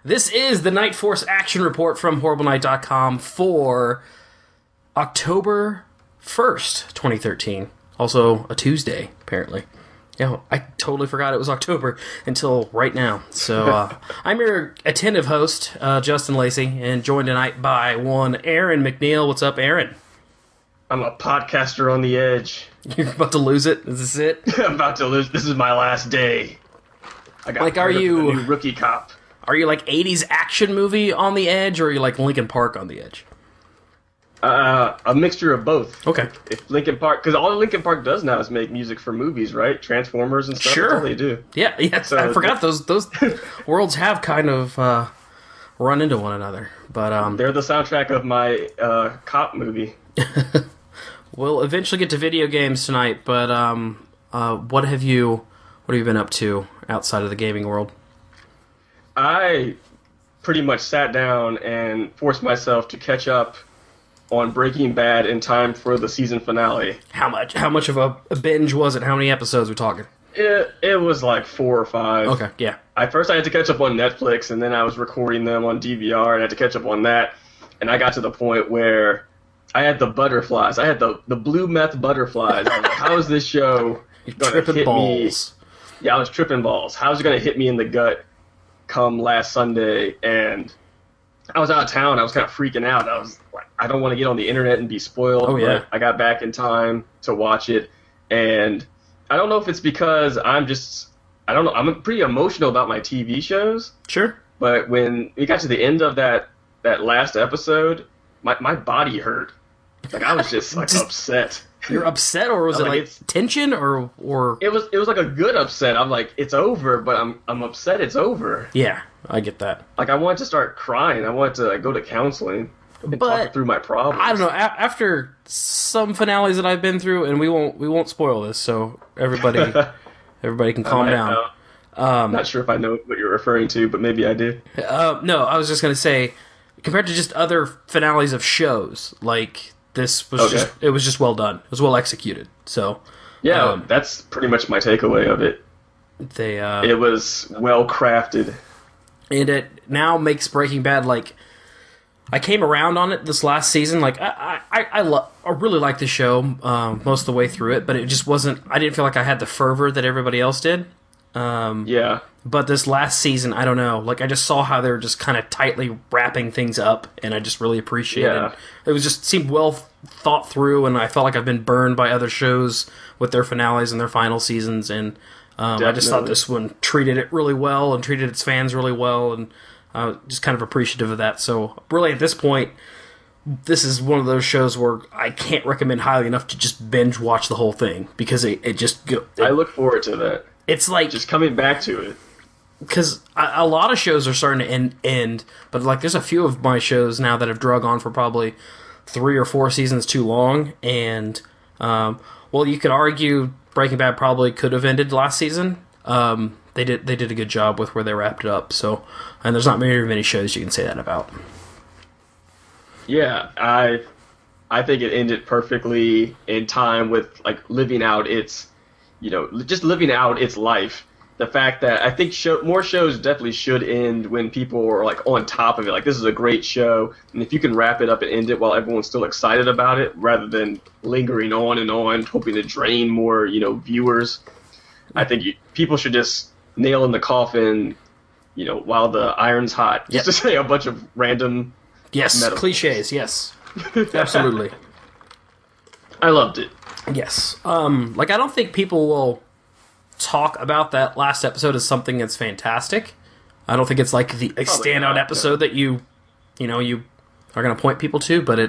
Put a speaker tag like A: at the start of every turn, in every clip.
A: This is the Night Force Action Report from HorribleNight.com for October 1st, 2013. Also a Tuesday, apparently. Yeah, I totally forgot it was October until right now. So I'm your attentive host, Justin Lacey, and joined tonight by one Aaron McNeil. What's up, Aaron?
B: I'm a podcaster on the edge.
A: You're about to lose it? Is this it?
B: I'm about to lose. This is my last day. I got
A: are you
B: a new rookie cop?
A: Are you like 80s action movie on the edge, or are you like Linkin Park on the edge?
B: A mixture of both.
A: Okay.
B: If Linkin Park, because all Linkin Park does now is make music for movies, right? Transformers and stuff.
A: Sure.
B: That's all they do.
A: Yeah. So I forgot those worlds have kind of run into one another. But
B: they're the soundtrack of my cop movie.
A: We'll eventually get to video games tonight. But what have you been up to outside of the gaming world?
B: I pretty much sat down and forced myself to catch up on Breaking Bad in time for the season finale.
A: How much of a binge was it? How many episodes are we talking?
B: It was like 4 or 5.
A: Okay, yeah.
B: I had to catch up on Netflix, and then I was recording them on DVR, and I had to catch up on that. And I got to the point where I had the butterflies. I had the blue meth butterflies. I was like, how is this show going to hit
A: balls.
B: me? Yeah, I was tripping balls. How is it going to hit me in the gut come last Sunday? And I was out of town. I was kind of freaking out. I was like, I don't want to get on the internet and be spoiled.
A: Oh, yeah.
B: But I got back in time to watch it. And I don't know if it's because I'm pretty emotional about my TV shows.
A: Sure.
B: But when we got to the end of that last episode, my body hurt. Like, I was just like upset.
A: You're upset, or was it like tension, or?
B: It was like a good upset. I'm like, it's over, but I'm upset it's over.
A: Yeah, I get that.
B: Like, I wanted to start crying. I wanted to go to counseling and talk through my problems.
A: I don't know. After some finales that I've been through, and we won't spoil this, so everybody can calm down.
B: I'm not sure if I know what you're referring to, but maybe I do.
A: No, I was just gonna say, compared to just other finales of shows, like this was just well done. It was well executed. So
B: yeah, that's pretty much my takeaway of it. It was well crafted,
A: and it now makes Breaking Bad like. I came around on it this last season. Like I really liked the show most of the way through it, but it just wasn't. I didn't feel like I had the fervor that everybody else did.
B: Yeah.
A: But this last season, I don't know. Like, I just saw how they were just kind of tightly wrapping things up, and I just really appreciated it. It was just seemed well thought through, and I felt like I've been burned by other shows with their finales and their final seasons, and I just thought this one treated it really well and treated its fans really well, and just kind of appreciative of that. So, really, at this point, this is one of those shows where I can't recommend highly enough to just binge watch the whole thing, because I
B: look forward to that.
A: It's like
B: just coming back to it.
A: Because a lot of shows are starting to end, but like there's a few of my shows now that have drug on for probably 3 or 4 seasons too long, and you could argue Breaking Bad probably could have ended last season. They did a good job with where they wrapped it up. So, and there's not many shows you can say that about.
B: Yeah, I think it ended perfectly in time with like living out its, just living out its life. The fact that I think more shows definitely should end when people are like on top of it. Like, this is a great show, and if you can wrap it up and end it while everyone's still excited about it, rather than lingering on and on, hoping to drain more, viewers, I think people should just nail in the coffin, while the iron's hot. Just to say a bunch of random metaphors.
A: Cliches. Yes, absolutely.
B: I loved it.
A: Yes. I don't think people will talk about that last episode as something that's fantastic. I don't think it's like a standout episode that you are going to point people to, but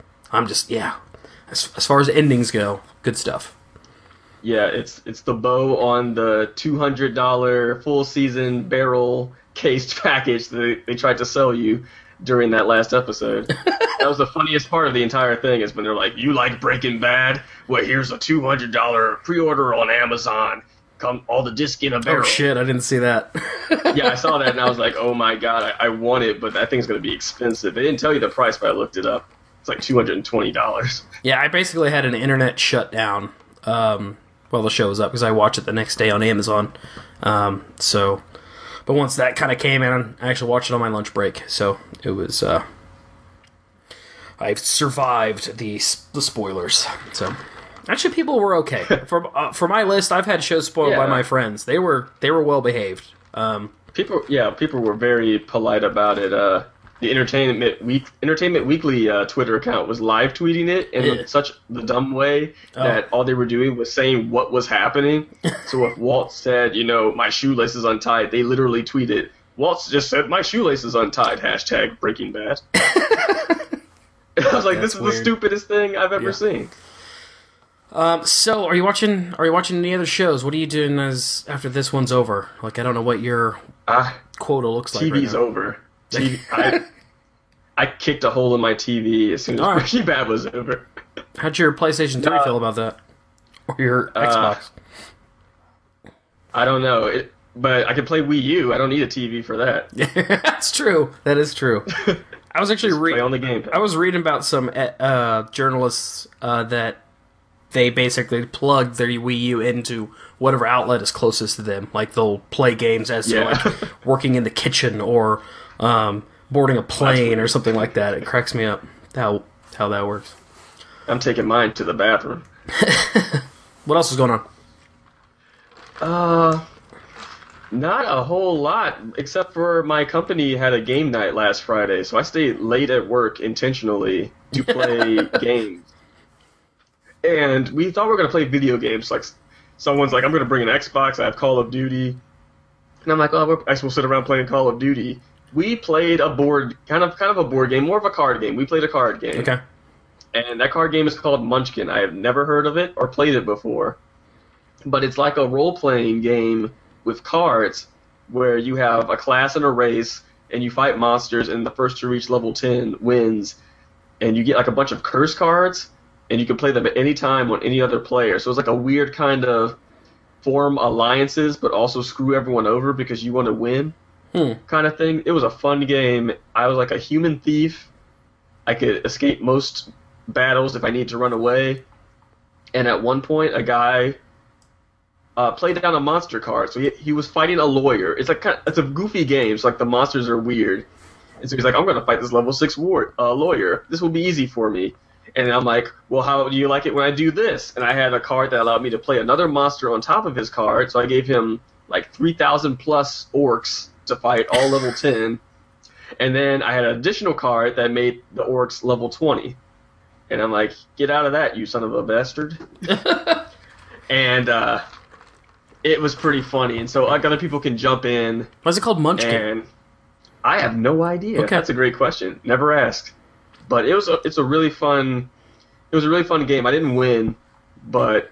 A: as far as endings go, good stuff.
B: Yeah, it's the bow on the $200 full season barrel cased package that they tried to sell you during that last episode. That was the funniest part of the entire thing, is when they're like, "You like Breaking Bad? Well, here's a $200 pre-order on Amazon. Come all the disc in a barrel."
A: Oh shit, I didn't see that.
B: Yeah, I saw that and I was like, oh my god, I want it, but that thing's going to be expensive. They didn't tell you the price, but I looked it up. It's like $220.
A: Yeah, I basically had an internet shutdown while the show was up, because I watched it the next day on Amazon. So But once that kind of came in, I actually watched it on my lunch break. So it was. I survived the spoilers. So actually, people were okay for my list. I've had shows spoiled by my friends. They were well behaved.
B: People were very polite about it. The Entertainment Weekly Twitter account was live tweeting it in such the dumb way that all they were doing was saying what was happening. So if Walt said, my shoelace is untied, they literally tweeted, Walt just said my shoelace is untied, # Breaking Bad. I was like, this is weird. The stupidest thing I've ever seen.
A: So are you watching any other shows? What are you doing after this one's over? Like, I don't know what your quota looks like.
B: TV's
A: right now.
B: Over. I kicked a hole in my TV as soon as Breaking Bad was over.
A: How'd your PlayStation 3 feel about that? Or your Xbox?
B: I don't know. But I can play Wii U. I don't need a TV for that.
A: That's true. That is true. I was actually
B: reading on the game.
A: I was reading about some journalists that they basically plug their Wii U into whatever outlet is closest to them. Like, they'll play games as they're like working in the kitchen or boarding a plane or something like that. It cracks me up how that works.
B: I'm taking mine to the bathroom.
A: What else is going
B: on? Not a whole lot, except for my company had a game night last Friday, so I stayed late at work intentionally to play games. And we thought we were going to play video games. Like, someone's like, I'm going to bring an Xbox, I have Call of Duty. And I'm like, I guess we'll sit around playing Call of Duty. We played a board, kind of a board game, more of a card game. We played a card game.
A: Okay.
B: And that card game is called Munchkin. I have never heard of it or played it before. But it's like a role-playing game with cards where you have a class and a race, and you fight monsters, and the first to reach level 10 wins. And you get like a bunch of curse cards, and you can play them at any time on any other player. So it's like a weird kind of form alliances, but also screw everyone over because you want to win kind of thing. It was a fun game. I was like a human thief. I could escape most battles if I need to run away. And at one point, a guy played down a monster card. So he was fighting a lawyer. It's a goofy game. So like the monsters are weird. And so he's like, I'm going to fight this level 6 lawyer. This will be easy for me. And I'm like, well, how do you like it when I do this? And I had a card that allowed me to play another monster on top of his card. So I gave him like 3,000 plus orcs to fight all level 10. And then I had an additional card that made the orcs level 20. And I'm like, get out of that, you son of a bastard. And it was pretty funny. And so like other people can jump in.
A: What's it called, Munchkin?
B: And I have no idea. Okay. That's a great question. Never asked. But it was a really fun game. I didn't win, but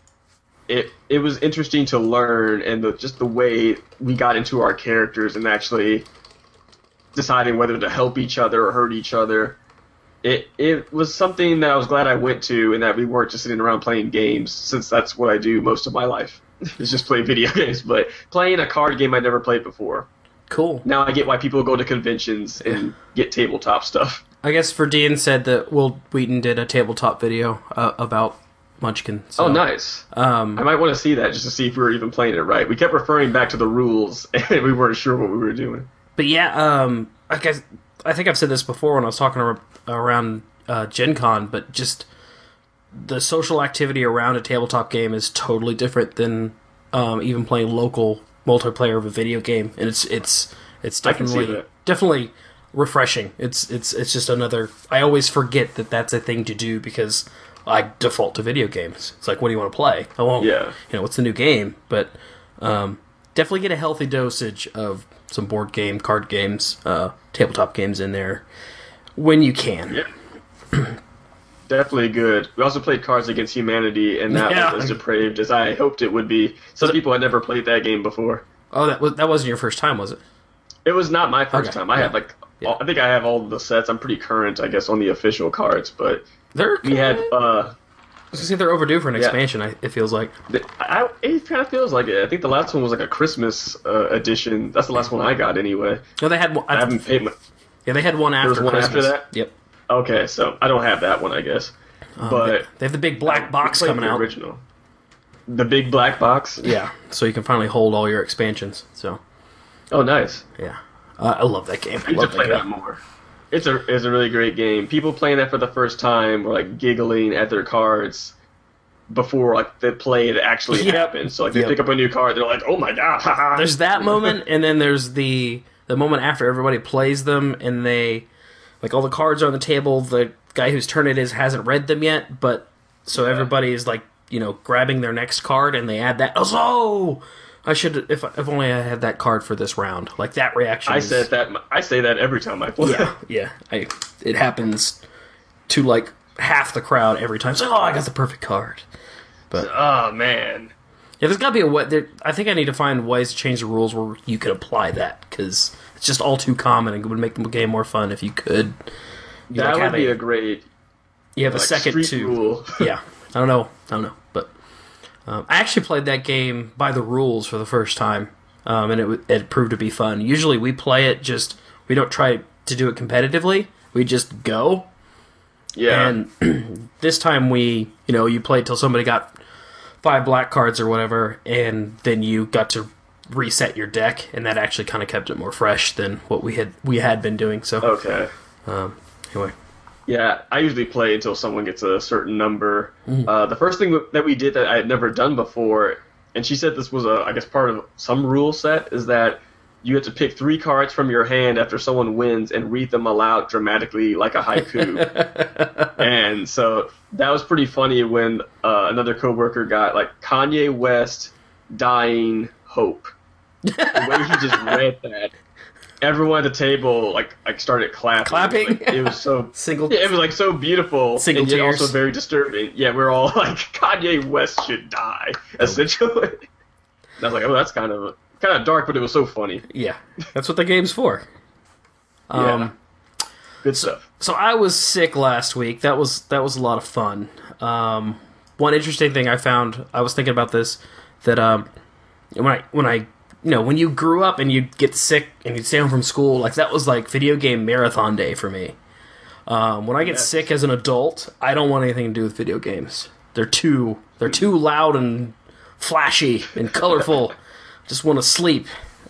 B: it was interesting to learn, and just the way we got into our characters and actually deciding whether to help each other or hurt each other. It was something that I was glad I went to, and that we weren't just sitting around playing games, since that's what I do most of my life is just play video games. But playing a card game I never played before. Cool. Now I get why people go to conventions and get tabletop stuff.
A: I guess Verdine said that Will Wheaton did a tabletop video about Munchkin. So,
B: oh, nice. I might want to see that just to see if we were even playing it right. We kept referring back to the rules, and we weren't sure what we were doing.
A: But yeah, I think I've said this before when I was talking around Gen Con, but just the social activity around a tabletop game is totally different than even playing local multiplayer of a video game, and it's definitely refreshing. It's just another. I always forget that that's a thing to do because I default to video games. It's like, what do you want to play? I won't. Yeah. What's the new game? But definitely get a healthy dosage of some board game, card games, tabletop games in there when you can.
B: Yeah. Definitely good. We also played Cards Against Humanity, and that was as depraved as I hoped it would be. Some people had never played that game before.
A: Oh, that wasn't your first time, was it?
B: It was not my first time. I had I think I have all the sets. I'm pretty current, I guess, on the official cards, but we had. I
A: was gonna say they're overdue for an expansion. It feels like.
B: It kind of feels like it. I think the last one was like a Christmas edition. That's the last one I got anyway.
A: No, they had one.
B: I haven't paid.
A: Yeah, they had one after.
B: There was one
A: Christmas.
B: after that.
A: Yep.
B: Okay, so I don't have that one, I guess. But
A: they have the big black box coming out.
B: The big black box?
A: Yeah, so you can finally hold all your expansions. So
B: Oh, nice.
A: Yeah, I love that game.
B: I need to play that more. It's a really great game. People playing that for the first time were like giggling at their cards before like the play had actually happened. So like they pick up a new card, they're like, "Oh my god!" Haha.
A: There's that moment, and then there's the moment after everybody plays them, and they like all the cards are on the table. The guy whose turn it is hasn't read them yet, but so everybody is like grabbing their next card, and they add that. Oh, I should if only I had that card for this round. Like that reaction.
B: I say that every time I play.
A: Yeah. It happens to like half the crowd every time. It's like, oh, I got the perfect card. But
B: oh man,
A: yeah, there's got to be a way. I think I need to find ways to change the rules where you could apply that because it's just all too common and it would make the game more fun if you could.
B: That would be a great.
A: You have a second to
B: rule.
A: Yeah, I don't know, but I actually played that game by the rules for the first time, and it proved to be fun. Usually we play it we don't try to do it competitively. We just go.
B: Yeah.
A: And this time you played till somebody got 5 black cards or whatever, and then you got to reset your deck, and that actually kind of kept it more fresh than what we had been doing. So
B: okay.
A: Anyway.
B: Yeah, I usually play until someone gets a certain number. The first thing that we did that I had never done before, and she said this was I guess part of some rule set, is that you have to pick 3 cards from your hand after someone wins and read them aloud dramatically like a haiku. And so that was pretty funny when another coworker got like Kanye West dying hope. The way he just read that. Everyone at the table like started clapping. Like, it was so it was like so beautiful
A: single
B: and yet
A: tears.
B: also very disturbing. Yeah, we're all like Kanye West should die essentially. And I was like, oh, that's kind of dark, but it was so funny.
A: Yeah, that's what the game's for.
B: Yeah. Good stuff.
A: So I was sick last week. That was a lot of fun. One interesting thing I found, I was thinking about this, that when you grew up and you'd get sick and you'd stay home from school, like that was like video game marathon day for me. When I get sick as an adult, I don't want anything to do with video games. They're too loud and flashy and colorful. Just want to sleep.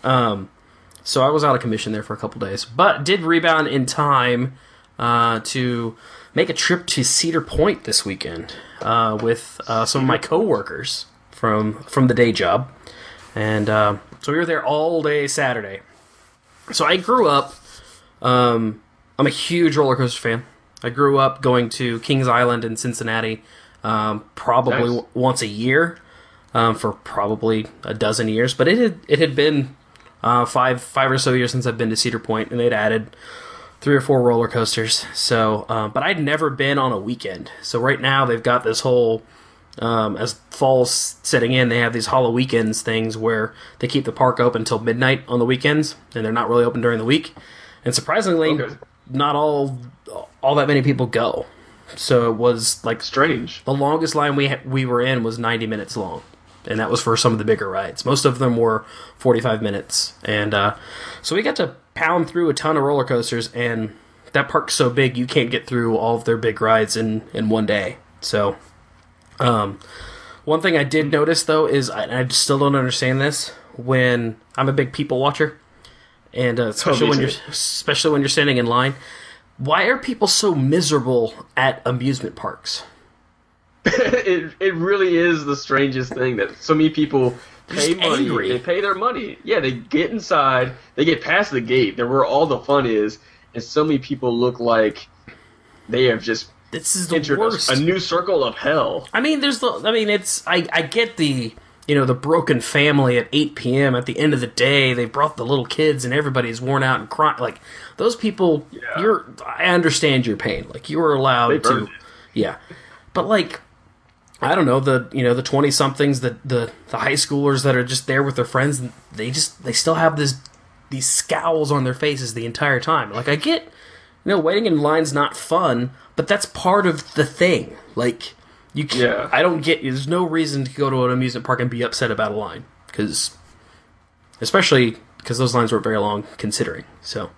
A: So I was out of commission there for a couple days, but did rebound in time to make a trip to Cedar Point this weekend with some of my coworkers from the day job, and so we were there all day Saturday. So I grew up. I'm a huge roller coaster fan. I grew up going to Kings Island in Cincinnati probably once a year. For probably a dozen years, but it had been 5 or so years since I've been to Cedar Point, and they'd added 3 or 4 roller coasters. So, but I'd never been on a weekend. So right now they've got this whole, as fall's setting in, they have these Hollow Weekends things where they keep the park open until midnight on the weekends, and they're not really open during the week. And surprisingly, not all that many people go. So it was like
B: strange.
A: The longest line we were in was 90 minutes long. And that was for some of the bigger rides. Most of them were 45 minutes. And so we got to pound through a ton of roller coasters, and that park's so big you can't get through all of their big rides in one day. So one thing I did notice, though, is I still don't understand this. When I'm a big people watcher, and especially when you're standing in line, why are people so miserable at amusement parks?
B: It really is the strangest thing that so many people pay money.
A: Angry.
B: They pay their money. Yeah, they get inside. They get past the gate, there where all the fun is, and so many people look like they have just entered a new circle of hell.
A: I mean, I get the the broken family at 8 p.m. at the end of the day. They brought the little kids, and everybody's worn out and crying. Like those people, I understand your pain. Like you were allowed to, but like. I don't know, the 20-somethings, the high schoolers that are just there with their friends, they still have these scowls on their faces the entire time. Like I get, waiting in line's not fun, but that's part of the thing. Like you can't, I don't get. There's no reason to go to an amusement park and be upset about a line, especially because those lines weren't very long considering. So,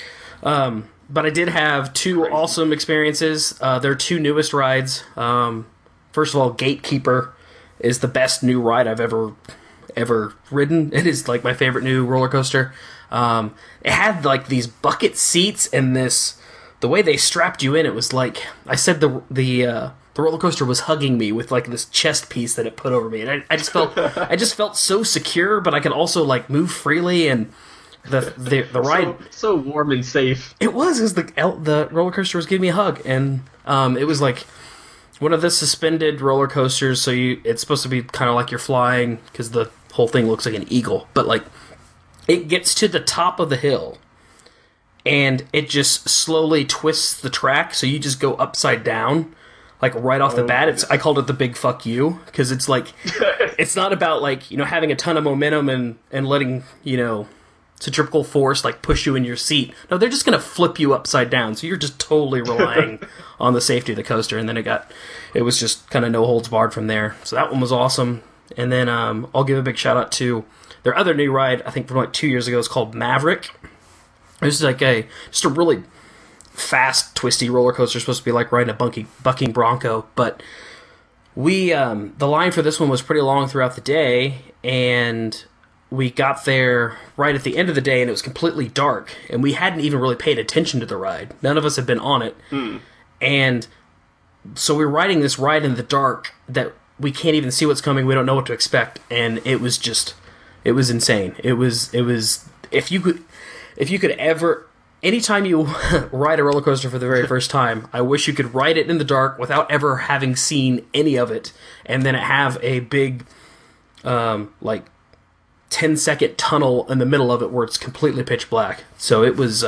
A: but I did have 2 awesome experiences. Their 2 newest rides. First of all, Gatekeeper is the best new ride I've ever ever ridden. It is like my favorite new roller coaster. It had like these bucket seats and the way they strapped you in. It was like I said the roller coaster was hugging me with like this chest piece that it put over me, and I just felt so secure, but I could also like move freely and. The ride
B: so warm and safe.
A: It was the roller coaster was giving me a hug, and it was like one of the suspended roller coasters. So it's supposed to be kind of like you're flying because the whole thing looks like an eagle, but like it gets to the top of the hill, and it just slowly twists the track, so you just go upside down. Like right off the bat, I called it the big fuck you because it's like it's not about like having a ton of momentum and letting centrifugal force like push you in your seat. No, they're just gonna flip you upside down, so you're just totally relying on the safety of the coaster. And then it was just kind of no holds barred from there. So that one was awesome. And then I'll give a big shout out to their other new ride. I think from like 2 years ago. It's called Maverick. This is like just a really fast, twisty roller coaster. Supposed to be like riding a bucking bronco, but we the line for this one was pretty long throughout the day, and we got there right at the end of the day, and it was completely dark, and we hadn't even really paid attention to the ride. None of us had been on it. And so we were riding this ride in the dark that we can't even see what's coming. We don't know what to expect, and it was insane. It was if you could ever, anytime you ride a roller coaster for the very first time, I wish you could ride it in the dark without ever having seen any of it, and then have a big like 10-second tunnel in the middle of it where it's completely pitch black. So it was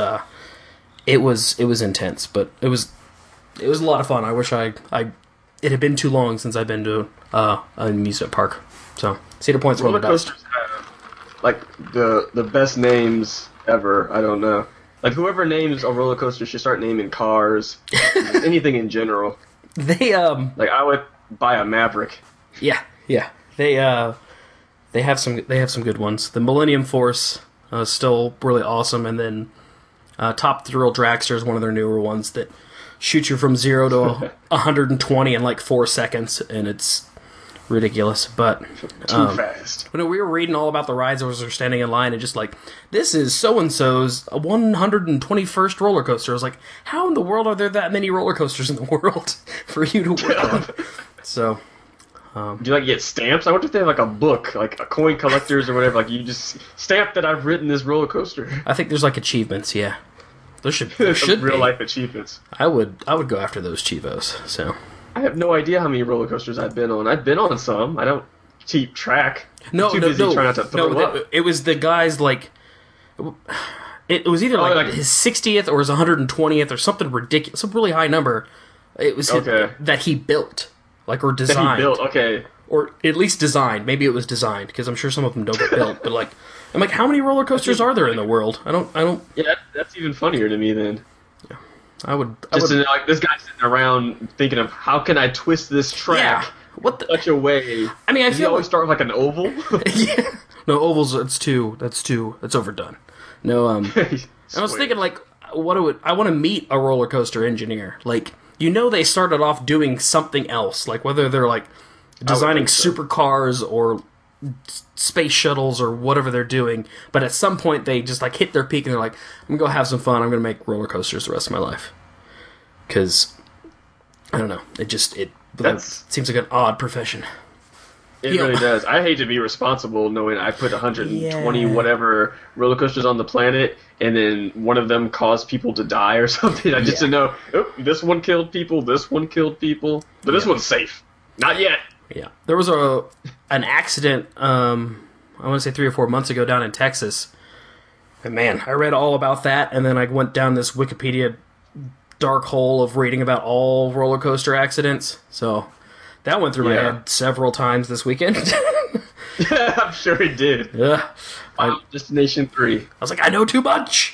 A: intense, but it was a lot of fun. I wish it had been too long since I've been to an amusement park. So Cedar Point's one of the best.
B: Have, like the best names ever. I don't know. Like whoever names a roller coaster should start naming cars, anything in general.
A: They
B: like I would buy a Maverick.
A: Yeah. They have some good ones. The Millennium Force is still really awesome, and then Top Thrill Dragster is one of their newer ones that shoots you from 0 to 120 in like 4 seconds, and it's ridiculous. But
B: too fast.
A: When we were reading all about the rides, as we were standing in line, and just like, this is so and so's 121st roller coaster. I was like, how in the world are there that many roller coasters in the world for you to work on? So.
B: Do you like get stamps? I wonder if they have like a book, like a coin collectors or whatever. Like you just stamp that I've ridden this roller coaster.
A: I think there's like achievements. Yeah, there should
B: real life achievements.
A: I would go after those Chivos. So
B: I have no idea how many roller coasters I've been on. I've been on some. I don't keep track.
A: No,
B: too busy trying not to throw up.
A: It was the guys like. It was either like his 60th or his 120th or something ridiculous, some really high number. It was that he built. Like, or designed.
B: That he built, okay.
A: Or at least designed. Maybe it was designed, because I'm sure some of them don't get built. But, like, I'm like, how many roller coasters are there in the world? I don't...
B: Yeah, that's even funnier to me, then.
A: Yeah. I would...
B: like, this guy sitting around thinking of, how can I twist this track such a way...
A: I mean, I feel
B: always start with, like, an oval?
A: Yeah. No, ovals, that's overdone. No, I was thinking, like, I want to meet a roller coaster engineer. Like... they started off doing something else, like whether they're like designing supercars or space shuttles or whatever they're doing, but at some point they just like hit their peak and they're like, I'm gonna go have some fun, I'm gonna make roller coasters the rest of my life. Because I don't know, it seems like an odd profession.
B: It really does. I hate to be responsible knowing I put 120 whatever roller coasters on the planet, and then one of them caused people to die or something. I just to know, this one killed people, this one killed people, but this one's safe. Not yet.
A: Yeah. There was an accident, I want to say 3 or 4 months ago down in Texas. And man, I read all about that, and then I went down this Wikipedia dark hole of reading about all roller coaster accidents. So... that went through my head several times this weekend.
B: I'm sure it did.
A: Yeah.
B: Destination 3.
A: I was like, I know too much.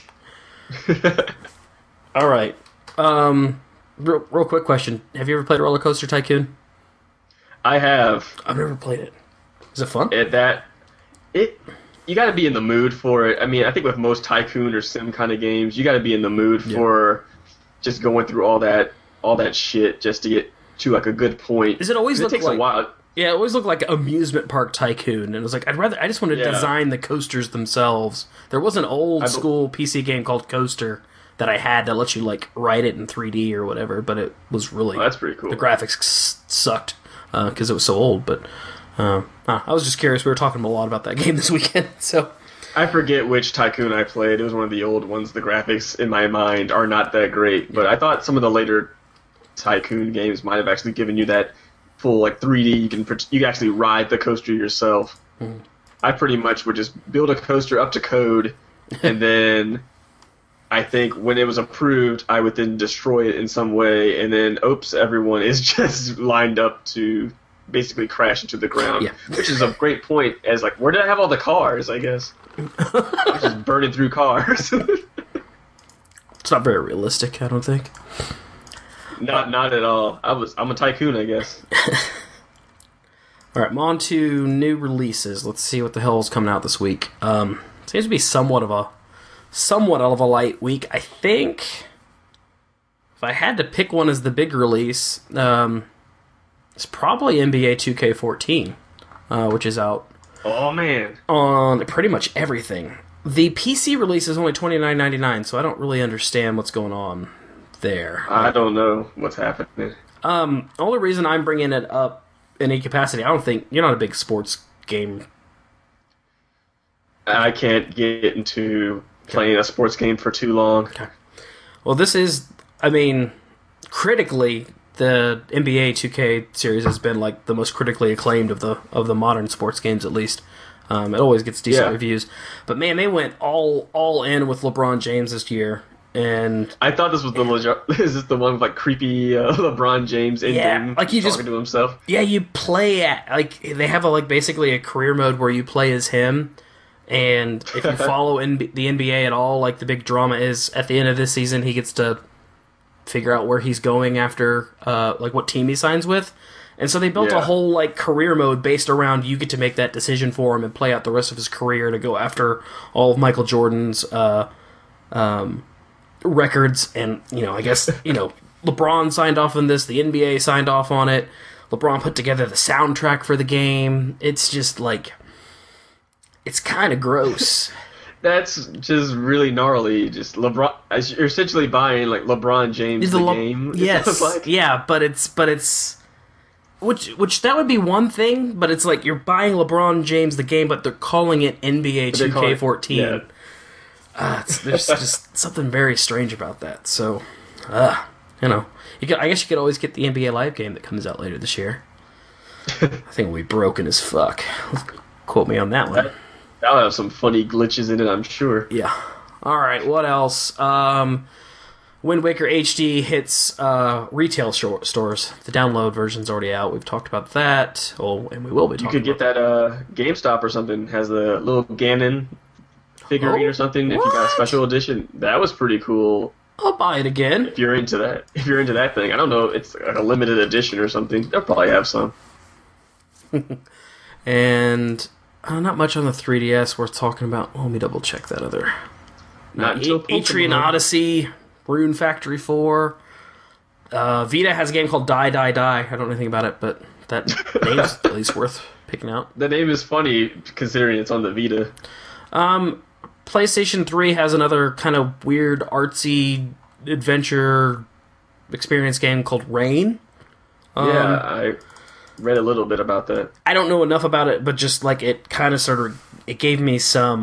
A: All right. Real quick question. Have you ever played Roller Coaster Tycoon?
B: I have.
A: I've never played it. Is it fun?
B: You got to be in the mood for it. I mean, I think with most tycoon or sim kind of games, you got to be in the mood for just going through all that shit just to get to like a good point.
A: Does it always look
B: like? It takes a while.
A: Yeah, it always looked like amusement park tycoon, and it was like I just wanted to design the coasters themselves. There was an old school PC game called Coaster that I had that lets you like write it in 3D or whatever, but it was really
B: that's pretty cool.
A: The graphics sucked because it was so old, but I was just curious. We were talking a lot about that game this weekend, so.
B: I forget which Tycoon I played. It was one of the old ones. The graphics in my mind are not that great, but I thought some of the later Tycoon games might have actually given you that full like 3D. You can actually ride the coaster yourself. Mm. I pretty much would just build a coaster up to code, and then I think when it was approved, I would then destroy it in some way, and then oops, everyone is just lined up to basically crash into the ground, which is a great point. As like, where did I have all the cars? I guess I was just burning through cars.
A: It's not very realistic, I don't think.
B: Not at all. I'm a tycoon, I guess.
A: All right, on to new releases. Let's see what the hell is coming out this week. Seems to be somewhat of a light week. I think if I had to pick one as the big release, it's probably NBA 2K14, which is out.
B: Oh man!
A: On pretty much everything. The PC release is only $29.99, so I don't really understand what's going on there.
B: I don't know what's happening.
A: Only reason I'm bringing it up in any capacity, I don't think you're not a big sports game.
B: I can't get into playing a sports game for too long.
A: Okay. Well, this is, I mean, critically, the NBA 2K series has been like the most critically acclaimed of the modern sports games, at least. It always gets decent reviews. But man, they went all in with LeBron James this year. And
B: I thought this was is this the one with like creepy LeBron James ending,
A: like you
B: talking to himself?
A: Yeah, you play at like they have basically a career mode where you play as him. And if you follow the NBA at all, like the big drama is at the end of this season, he gets to figure out where he's going after, like what team he signs with. And so they built a whole like career mode based around you get to make that decision for him and play out the rest of his career to go after all of Michael Jordan's records. And, I guess, LeBron signed off on this, the NBA signed off on it. LeBron put together the soundtrack for the game. It's just like, it's kind of gross.
B: That's just really gnarly. Just LeBron, you're essentially buying like LeBron James the game.
A: Yes, like. Yeah, but it's which that would be one thing, but it's like you're buying LeBron James the game, but they're calling it NBA 2K14. There's just something very strange about that. So, I guess you could always get the NBA Live game that comes out later this year. I think it'll be broken as fuck. Quote me on that one.
B: That'll have some funny glitches in it, I'm sure.
A: Yeah. All right, what else? Wind Waker HD hits retail stores. The download version's already out. We've talked about that. Oh, and we will be talking about
B: You could get that GameStop or something. Has the little Ganon figurine or something. What? If you got a special edition. That was pretty cool.
A: I'll buy it again.
B: If you're into that. If you're into that thing. I don't know. It's like a limited edition or something. They'll probably have some.
A: And... not much on the 3DS worth talking about. Let me double check that other.
B: Not until
A: Atrian Odyssey, Rune Factory 4. Vita has a game called Die Die Die. I don't know anything about it, but that name's at least worth picking out.
B: The name is funny considering it's on the Vita.
A: PlayStation 3 has another kind of weird artsy adventure experience game called Rain.
B: I read a little bit about that.
A: I don't know enough about it, but just like it kind of it gave me some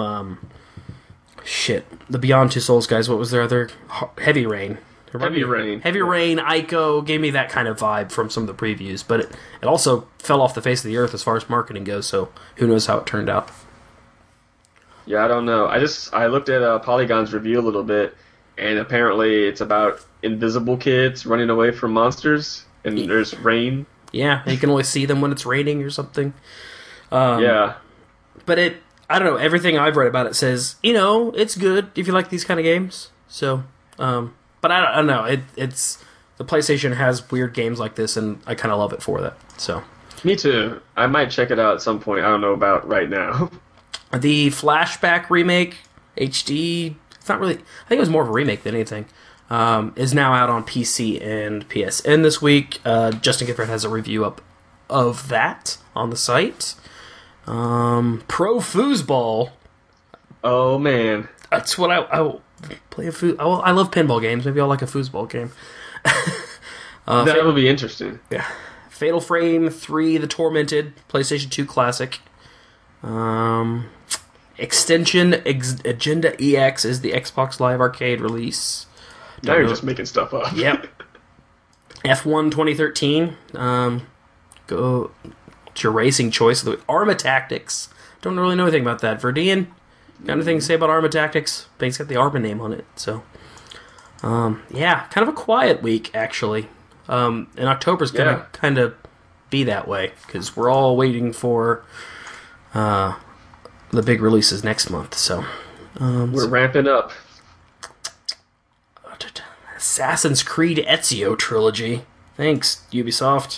A: the Beyond Two Souls guys. What was their other Heavy Rain? Heavy Rain, Ico gave me that kind of vibe from some of the previews, but it also fell off the face of the earth as far as marketing goes. So who knows how it turned out?
B: Yeah, I don't know. I looked at Polygon's review a little bit, and apparently it's about invisible kids running away from monsters, and there's rain.
A: Yeah, you can only see them when it's raining or something. But I don't know, everything I've read about it says, it's good if you like these kind of games. So, but I don't know, it's the PlayStation has weird games like this, and I kind of love it for that. So,
B: me too. I might check it out at some point. I don't know about right now.
A: The Flashback remake, HD, it's not really, I think it was more of a remake than anything. Is now out on PC and PSN this week. Justin Gifford has a review up of that on the site. Pro Foosball.
B: Oh man,
A: that's what I play. I love pinball games. Maybe I'll like a foosball game.
B: That would be interesting.
A: Yeah. Fatal Frame 3: The Tormented, PlayStation 2 classic. Extension Agenda EX is the Xbox Live Arcade release.
B: Now you're just making stuff up.
A: Yep. F1 2013. Go to your racing choice. Arma Tactics. Don't really know anything about that. Verdian, got anything to say about Arma Tactics? But it's got the Arma name on it, so. Yeah, kind of a quiet week, actually. And October's going to kind of be that way, because we're all waiting for the big releases next month, so.
B: We're ramping up.
A: Assassin's Creed Ezio trilogy. Thanks, Ubisoft.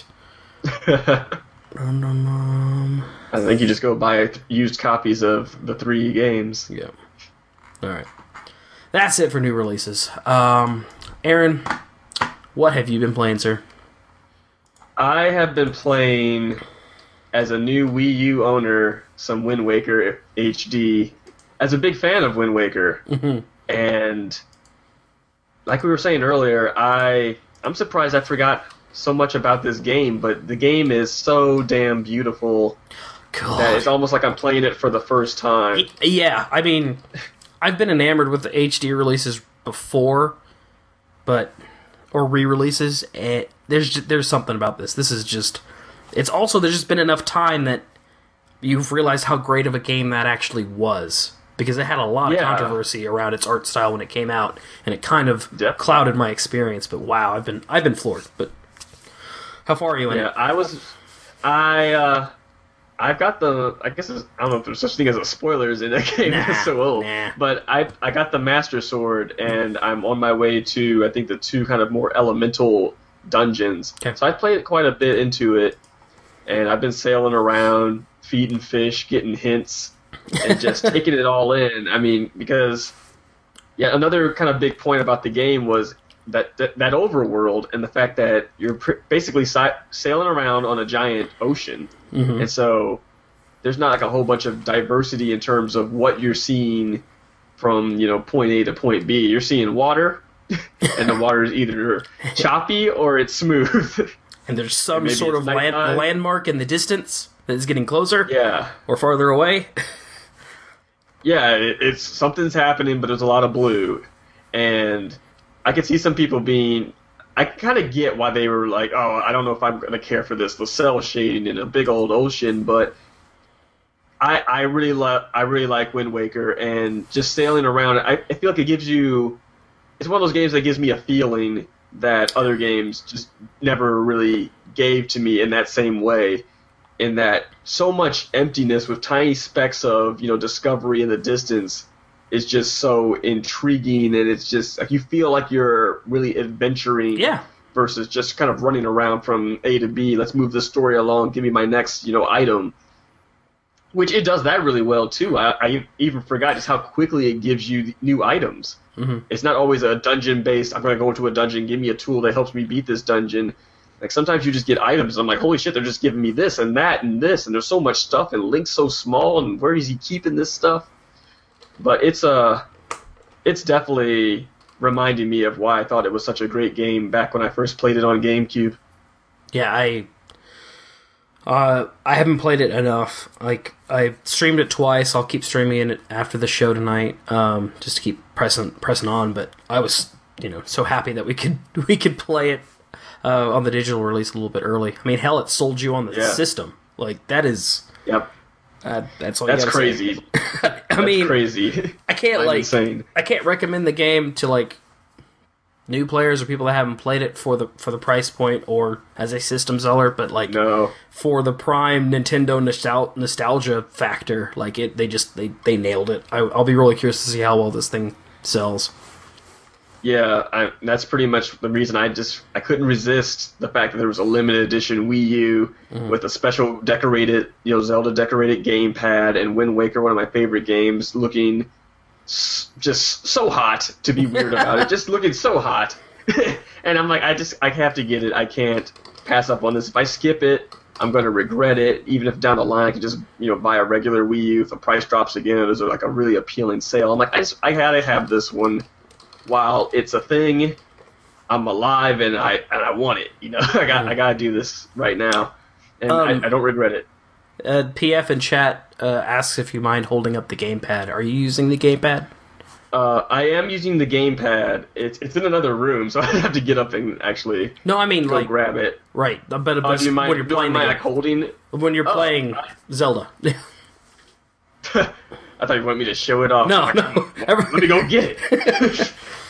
B: I think you just go buy used copies of the 3 games.
A: Yeah. Alright. That's it for new releases. Aaron, what have you been playing, sir?
B: I have been playing, as a new Wii U owner, some Wind Waker HD. As a big fan of Wind Waker.
A: Mm-hmm.
B: And like we were saying earlier, I'm surprised I forgot so much about this game, but the game is so damn beautiful that it's almost like I'm playing it for the first time.
A: Yeah, I mean, I've been enamored with the HD releases before, or re-releases. There's something about this. This is just, it's also, there's just been enough time that you've realized how great of a game that actually was. Because it had a lot of controversy around its art style when it came out, and it kind of clouded my experience. But wow, I've been floored. But how far are you in it?
B: I've got the, I guess I don't know if there's such thing as a spoilers in a game that's so old. But I got the Master Sword, and I'm on my way to, I think, the 2 kind of more elemental dungeons.
A: Okay.
B: So I played quite a bit into it, and I've been sailing around, feeding fish, getting hints, and just taking it all in. I mean, because another kind of big point about the game was that overworld and the fact that you're basically sailing around on a giant ocean, and so there's not like a whole bunch of diversity in terms of what you're seeing from point A to point B. You're seeing water, and the water is either choppy or it's smooth.
A: And there's some sort of landmark in the distance that is getting closer, or farther away.
B: Yeah, it's something's happening, but there's a lot of blue, and I could see some people being. I kind of get why they were like, "Oh, I don't know if I'm going to care for this. The cell shading in a big old ocean," but I really like Wind Waker, and just sailing around. I feel like it gives you. It's one of those games that gives me a feeling that other games just never really gave to me in that same way. In that so much emptiness with tiny specks of discovery in the distance is just so intriguing, and it's just like you feel like you're really adventuring versus just kind of running around from A to B. Let's move the story along. Give me my next item, which it does that really well too. I even forgot just how quickly it gives you new items.
A: Mm-hmm.
B: It's not always a dungeon based. I'm going to go into a dungeon. Give me a tool that helps me beat this dungeon. Like, sometimes you just get items, and I'm like, holy shit, they're just giving me this and that and this, and there's so much stuff, and Link's so small, and where is he keeping this stuff? But it's definitely reminding me of why I thought it was such a great game back when I first played it on GameCube.
A: Yeah, I haven't played it enough. Like, I streamed it twice. I'll keep streaming it after the show tonight, just to keep pressing on. But I was, so happy that we could play it on the digital release a little bit early. I mean, hell, it sold you on the system. Like, that is.
B: Yep.
A: That's all.
B: That's crazy.
A: I mean,
B: crazy.
A: I can't
B: insane.
A: I can't recommend the game to new players or people that haven't played it for the price point or as a system seller, but for the prime Nintendo nostalgia factor, they nailed it. I'll be really curious to see how well this thing sells.
B: Yeah, that's pretty much the reason I couldn't resist the fact that there was a limited edition Wii U with a special decorated, Zelda decorated gamepad, and Wind Waker, one of my favorite games, looking just so hot to be weird about it, just looking so hot. And I'm like, I have to get it. I can't pass up on this. If I skip it, I'm going to regret it, even if down the line I could just buy a regular Wii U if the price drops again. There's like a really appealing sale. I'm like, I gotta have this one while it's a thing. I'm alive and I want it. I gotta do this right now, and I don't regret it.
A: PF in chat asks if you mind holding up the gamepad. Are you using the gamepad?
B: I am using the gamepad. It's in another room, so I have to get up and actually.
A: No, I mean
B: go grab it.
A: Right, but when you're playing,
B: holding
A: when you're playing Zelda.
B: I thought you wanted me to show it off.
A: No.
B: Let me go get it.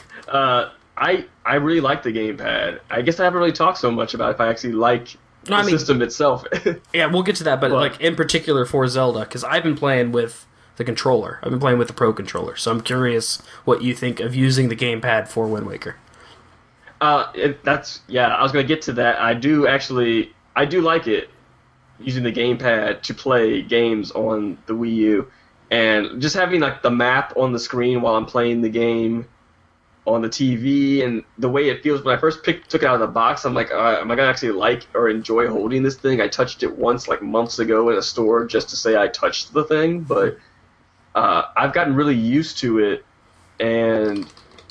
B: I really like the gamepad. I guess I haven't really talked so much about if I actually like the system itself.
A: Yeah, we'll get to that, but like in particular for Zelda, because I've been playing with the controller. I've been playing with the Pro Controller, so I'm curious what you think of using the gamepad for Wind Waker.
B: I was going to get to that. I do like it, using the gamepad to play games on the Wii U, and just having like the map on the screen while I'm playing the game on the TV, and the way it feels when I first took it out of the box. I'm like, am I going to actually like or enjoy holding this thing? I touched it once like months ago in a store just to say I touched the thing, but I've gotten really used to it, and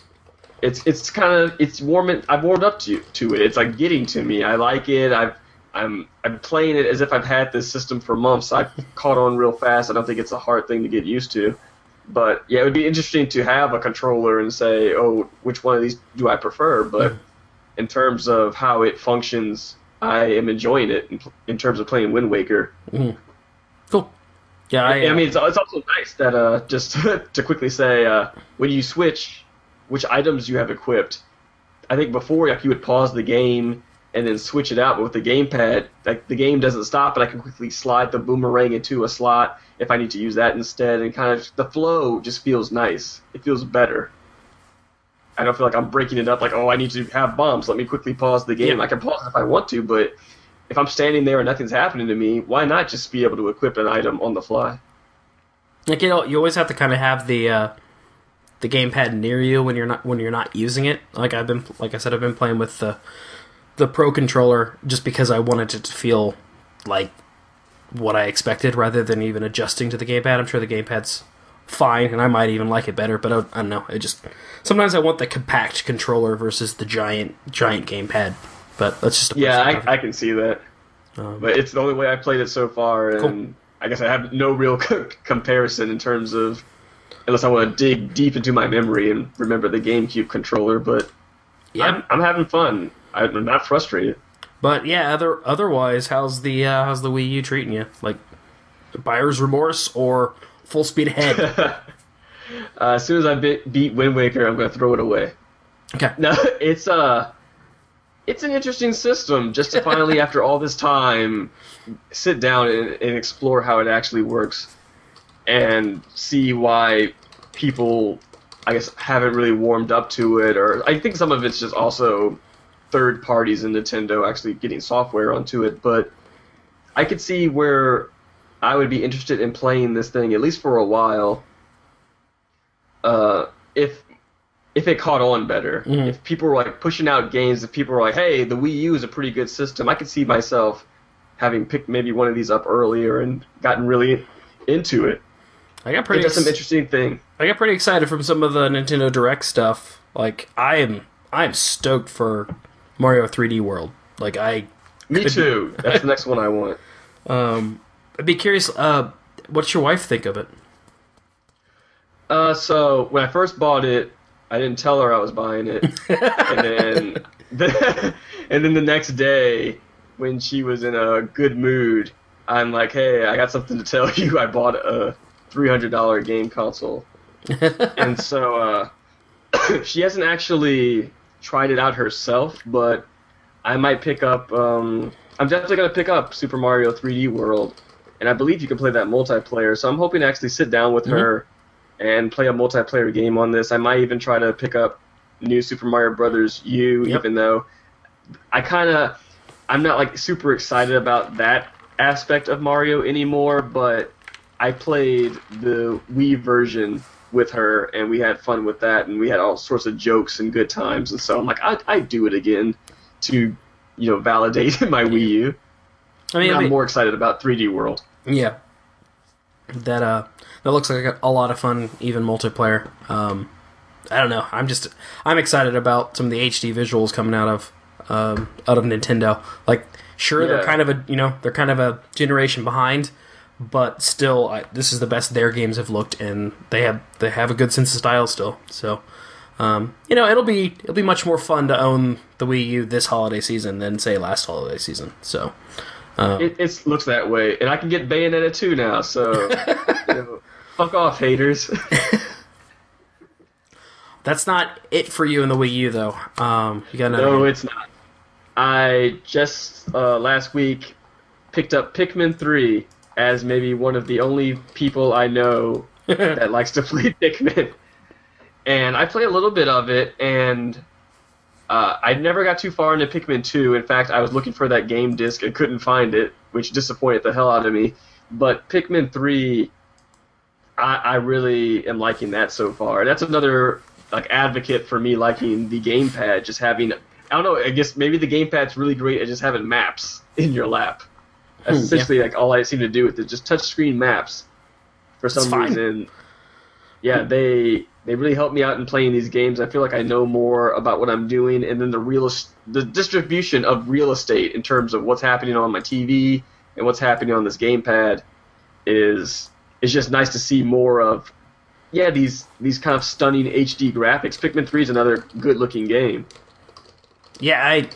B: it's warming. I've warmed up to it. It's like getting to me. I like it. I'm playing it as if I've had this system for months. I've caught on real fast. I don't think it's a hard thing to get used to. But yeah, it would be interesting to have a controller and say, oh, which one of these do I prefer? But in terms of how it functions, I am enjoying it in terms of playing Wind Waker.
A: Mm-hmm. Cool. Yeah,
B: I mean, it's also nice that just to quickly say, when you switch, which items you have equipped. I think before, like, you would pause the game and then switch it out, but with the gamepad, like, the game doesn't stop, but I can quickly slide the boomerang into a slot if I need to use that instead, and kind of the flow just feels nice. It feels better. I don't feel like I'm breaking it up like, oh, I need to have bombs. Let me quickly pause the game. Yeah. I can pause if I want to, but if I'm standing there and nothing's happening to me, why not just be able to equip an item on the fly?
A: Like, you always have to kind of have the gamepad near you when you're not using it. Like I said, I've been playing with the Pro Controller just because I wanted it to feel like what I expected rather than even adjusting to the gamepad. I'm sure the gamepad's fine, and I might even like it better, but I don't know. Sometimes I want the compact controller versus the giant gamepad. But that's just
B: I can see that. But it's the only way I've played it so far, and cool. I guess I have no real comparison in terms of, unless I want to dig deep into my memory and remember the GameCube controller. But yeah, I'm having fun. I'm not frustrated.
A: But yeah, otherwise, how's the Wii U treating you? Like buyer's remorse or full speed ahead?
B: As soon as I beat Wind Waker, I'm going to throw it away.
A: Okay.
B: No, it's an interesting system just to finally, after all this time, sit down and explore how it actually works and see why people, I guess, haven't really warmed up to it. Or I think some of it's just also third parties in Nintendo actually getting software onto it. But I could see where I would be interested in playing this thing, at least for a while, if it caught on better. Mm-hmm. If people were like pushing out games, if people were like, hey, the Wii U is a pretty good system, I could see myself having picked maybe one of these up earlier and gotten really into it. That's some interesting thing.
A: I got pretty excited from some of the Nintendo Direct stuff. Like, I'm stoked for Mario 3D World. Like,
B: Me too. That's the next one I want.
A: I'd be curious, what's your wife think of it?
B: So when I first bought it, I didn't tell her I was buying it, and then the next day, when she was in a good mood, I'm like, "Hey, I got something to tell you. I bought a $300 game console," and so she hasn't actually tried it out herself, but I might pick up. I'm definitely gonna pick up Super Mario 3D World, and I believe you can play that multiplayer. So I'm hoping to actually sit down with her and play a multiplayer game on this. I might even try to pick up New Super Mario Brothers U, even though I'm not like super excited about that aspect of Mario anymore, but I played the Wii version with her, and we had fun with that, and we had all sorts of jokes and good times, and so I'm like, I'd do it again to, validate my Wii U.
A: I mean,
B: I'm more excited about 3D World.
A: Yeah, that looks like a lot of fun, even multiplayer. I don't know. I'm excited about some of the HD visuals coming out of Nintendo. Like, sure, they're kind of a generation behind, but still, this is the best their games have looked, and they have a good sense of style still. So, it'll be much more fun to own the Wii U this holiday season than say last holiday season. So,
B: it looks that way, and I can get Bayonetta 2 now. So, fuck off, haters.
A: That's not it for you in the Wii U, though. You got
B: No, it's not. I just last week picked up Pikmin 3 as maybe one of the only people I know that likes to play Pikmin. And I played a little bit of it, and I never got too far into Pikmin 2. In fact, I was looking for that game disc and couldn't find it, which disappointed the hell out of me. But Pikmin 3, I really am liking that so far. That's another advocate for me liking the gamepad, just having, I don't know, I guess maybe the gamepad's really great at just having maps in your lap. That's essentially all I seem to do with it, just touchscreen maps for some reason. Yeah, they really help me out in playing these games. I feel like I know more about what I'm doing, and then the distribution of real estate in terms of what's happening on my TV and what's happening on this gamepad is just nice to see more of. Yeah, these kind of stunning HD graphics. Pikmin 3 is another good-looking game.
A: Yeah,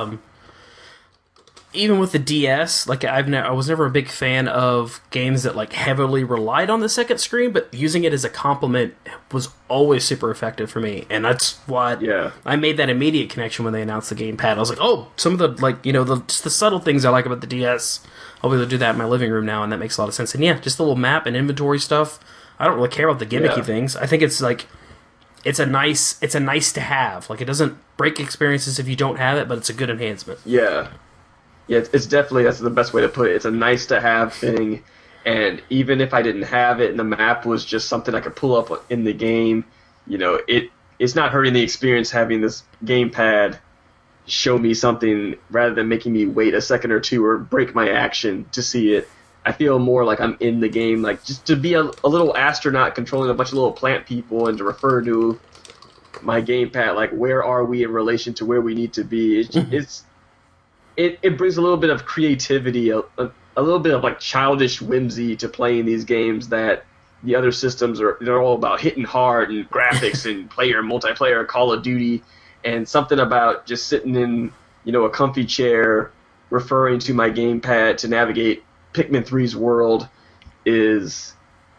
A: even with the DS, I was never a big fan of games that heavily relied on the second screen, but using it as a complement was always super effective for me, and that's what I made that immediate connection when they announced the gamepad. I was like, oh, some of the just the subtle things I like about the DS, I'll be able to do that in my living room now, and that makes a lot of sense. And yeah, just the little map and inventory stuff. I don't really care about the gimmicky things. I think it's a nice to have. It doesn't break experiences if you don't have it, but it's a good enhancement.
B: Yeah. Yeah, it's definitely, that's the best way to put it. It's a nice to have thing, and even if I didn't have it and the map was just something I could pull up in the game, it's not hurting the experience having this gamepad show me something rather than making me wait a second or two or break my action to see it. I feel more like I'm in the game, just to be a little astronaut controlling a bunch of little plant people and to refer to my gamepad, where are we in relation to where we need to be. It brings a little bit of creativity, a little bit of childish whimsy to playing these games that the other systems they're all about hitting hard and graphics and multiplayer Call of Duty, and something about just sitting in a comfy chair referring to my gamepad to navigate Pikmin 3's world it's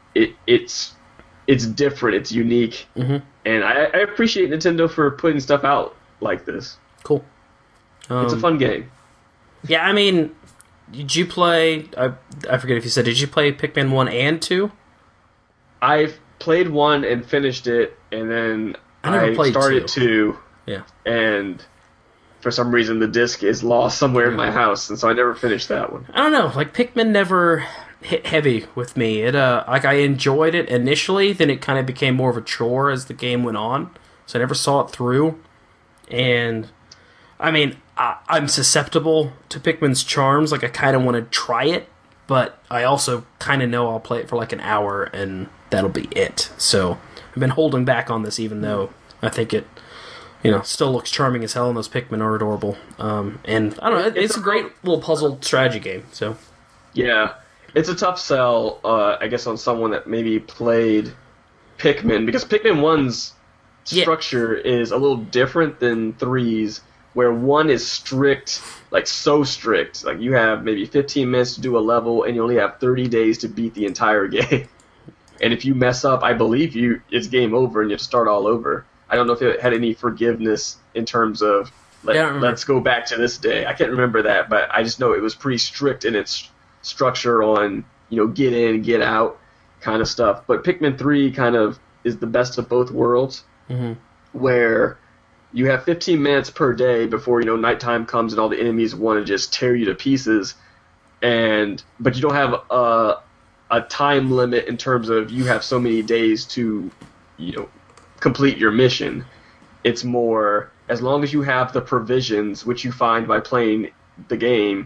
B: different, it's unique, and I appreciate Nintendo for putting stuff out like this.
A: Cool.
B: It's a fun game.
A: Yeah, I mean, did you play? I forget if you said. Did you play Pikmin 1 and 2?
B: I've played 1 and finished it, and then I started 2.
A: Yeah,
B: and for some reason the disc is lost somewhere in my house, and so I never finished that one.
A: I don't know. Pikmin never hit heavy with me. It I enjoyed it initially, then it kind of became more of a chore as the game went on. So I never saw it through, and I mean, I'm susceptible to Pikmin's charms. I kind of want to try it, but I also kind of know I'll play it for an hour, and that'll be it. So I've been holding back on this, even though I think it, still looks charming as hell, and those Pikmin are adorable. And I don't know, it's a great little puzzle strategy game. So
B: yeah, it's a tough sell, I guess, on someone that maybe played Pikmin, because Pikmin 1's structure is a little different than 3's. Where 1 is strict, so strict. You have maybe 15 minutes to do a level, and you only have 30 days to beat the entire game. And if you mess up, I believe it's game over, and you have to start all over. I don't know if it had any forgiveness in terms of, let's go back to this day. I can't remember that, but I just know it was pretty strict in its structure on, get in, get out kind of stuff. But Pikmin 3 kind of is the best of both worlds, where you have 15 minutes per day before nighttime comes and all the enemies want to just tear you to pieces, but you don't have a time limit in terms of you have so many days to complete your mission. It's more, as long as you have the provisions, which you find by playing the game,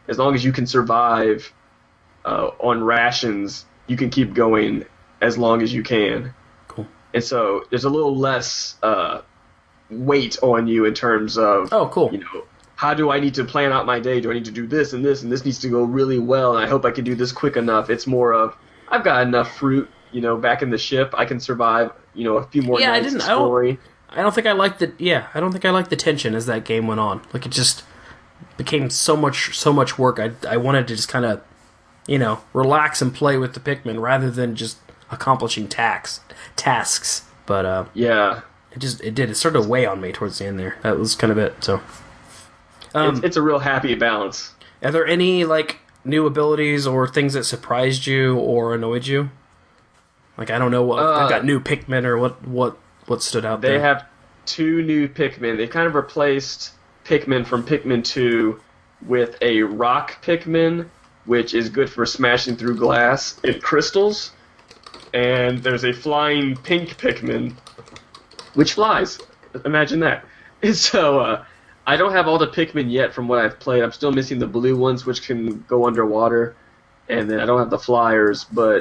B: as long as you can survive on rations, you can keep going as long as you can.
A: Cool.
B: And so there's a little less weight on you in terms of,
A: cool.
B: How do I need to plan out my day? Do I need to do this and this, and this needs to go really well, and I hope I can do this quick enough? It's more of, I've got enough fruit, back in the ship. I can survive, a few more nights exploring.
A: I don't think I liked the tension as that game went on. Like, it just became so much work. I wanted to just kind of, relax and play with the Pikmin rather than just accomplishing tasks. But
B: yeah,
A: it started to weigh on me towards the end there. That was kind of it. So
B: it's a real happy balance.
A: Are there any new abilities or things that surprised you or annoyed you? Like, I don't know what they've got new Pikmin or what stood out there.
B: They have 2 new Pikmin. They kind of replaced Pikmin from Pikmin 2 with a rock Pikmin, which is good for smashing through glass and crystals. And there's a flying pink Pikmin, which flies. Imagine that. And so, I don't have all the Pikmin yet from what I've played. I'm still missing the blue ones, which can go underwater. And then I don't have the flyers, but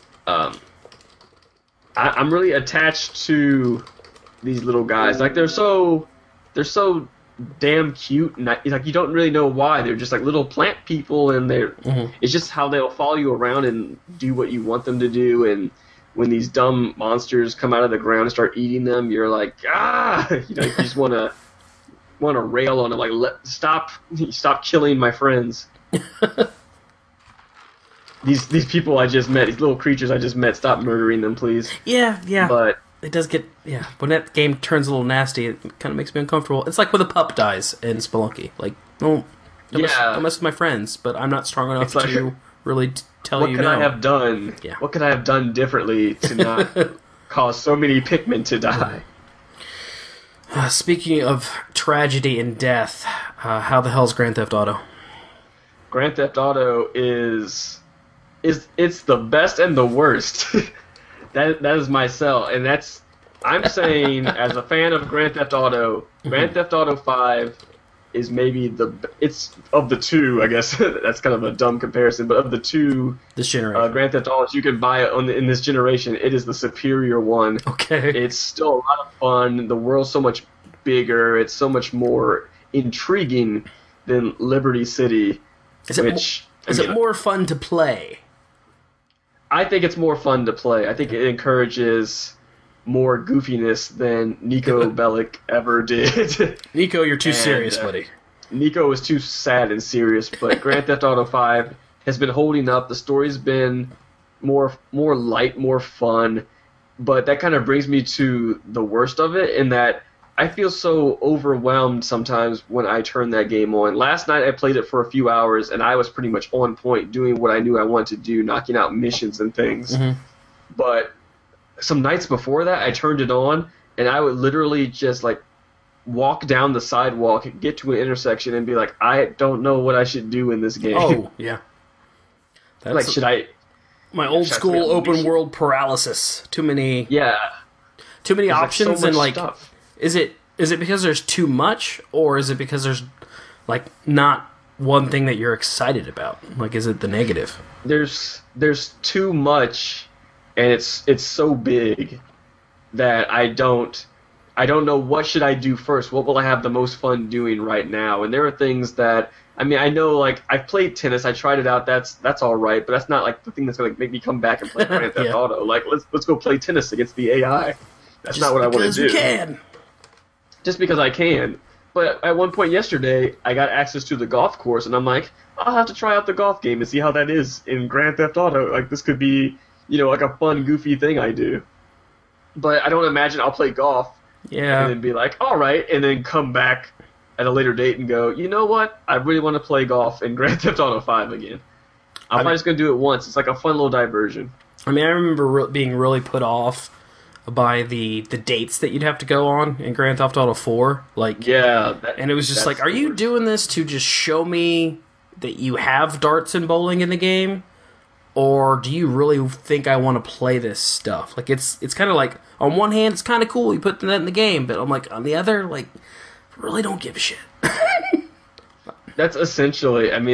B: I'm really attached to these little guys. Like, they're so damn cute, and you don't really know why. They're just like little plant people, and it's just how they'll follow you around and do what you want them to do. And when these dumb monsters come out of the ground and start eating them, you're like, you just want to rail on them, like, stop killing my friends. These people I just met, these little creatures I just met, stop murdering them, please.
A: Yeah.
B: But
A: it does get, when that game turns a little nasty, it kind of makes me uncomfortable. It's like when a pup dies in Spelunky. Like, don't mess with my friends, but I'm not strong enough to really tell you no.
B: What could I have done?
A: Yeah.
B: What could I have done differently to not cause so many Pikmin to die?
A: Speaking of tragedy and death, how the hell's Grand Theft Auto?
B: Grand Theft Auto is it's the best and the worst. that is my sell, and I'm saying, as a fan of Grand Theft Auto, Grand Theft Auto 5 is maybe it's of the 2, I guess. That's kind of a dumb comparison, but of the 2
A: this generation
B: Grand Theft Autos you can buy in this generation, it is the superior one.
A: Okay.
B: It's still a lot of fun. The world's so much bigger. It's so much more intriguing than Liberty City.
A: Is it more fun to play?
B: I think it's more fun to play. I think it encourages more goofiness than Nico Bellic ever did.
A: Nico, you're too serious, buddy.
B: Nico was too sad and serious, but Grand Theft Auto 5 has been holding up. The story's been more light, more fun, but that kind of brings me to the worst of it, in that I feel so overwhelmed sometimes when I turn that game on. Last night I played it for a few hours, and I was pretty much on point, doing what I knew I wanted to do, knocking out missions and things. Mm-hmm. But some nights before that, I turned it on, and I would literally just, walk down the sidewalk, get to an intersection, and be like, I don't know what I should do in this game.
A: Oh, yeah.
B: Should I...
A: My old school open world paralysis. Too many...
B: Yeah.
A: Too many options,
B: so much stuff.
A: Is it because there's too much, or is it because there's not one thing that you're excited about? Is it the negative?
B: There's too much, and it's so big that I don't know what should I do first. What will I have the most fun doing right now? And there are things that I know. I've played tennis. I tried it out. That's all right, but that's not the thing that's going to make me come back and play Grand Theft Auto. Let's go play tennis against the AI. That's not what I want to do.
A: Just because we can.
B: Just because I can. But at one point yesterday, I got access to the golf course, and I'm like, I'll have to try out the golf game and see how that is in Grand Theft Auto. This could be, a fun, goofy thing I do. But I don't imagine I'll play golf and then be like, all right, and then come back at a later date and go, you know what? I really want to play golf in Grand Theft Auto 5 again. I'm probably just going to do it once. It's like a fun little diversion.
A: I remember being really put off by the dates that you'd have to go on in Grand Theft Auto 4. And it was just are you doing this to just show me that you have darts and bowling in the game? Or do you really think I want to play this stuff? It's kind of on one hand, it's kind of cool, you put that in the game, but I'm on the other, really don't give a shit.
B: That's essentially. I mean,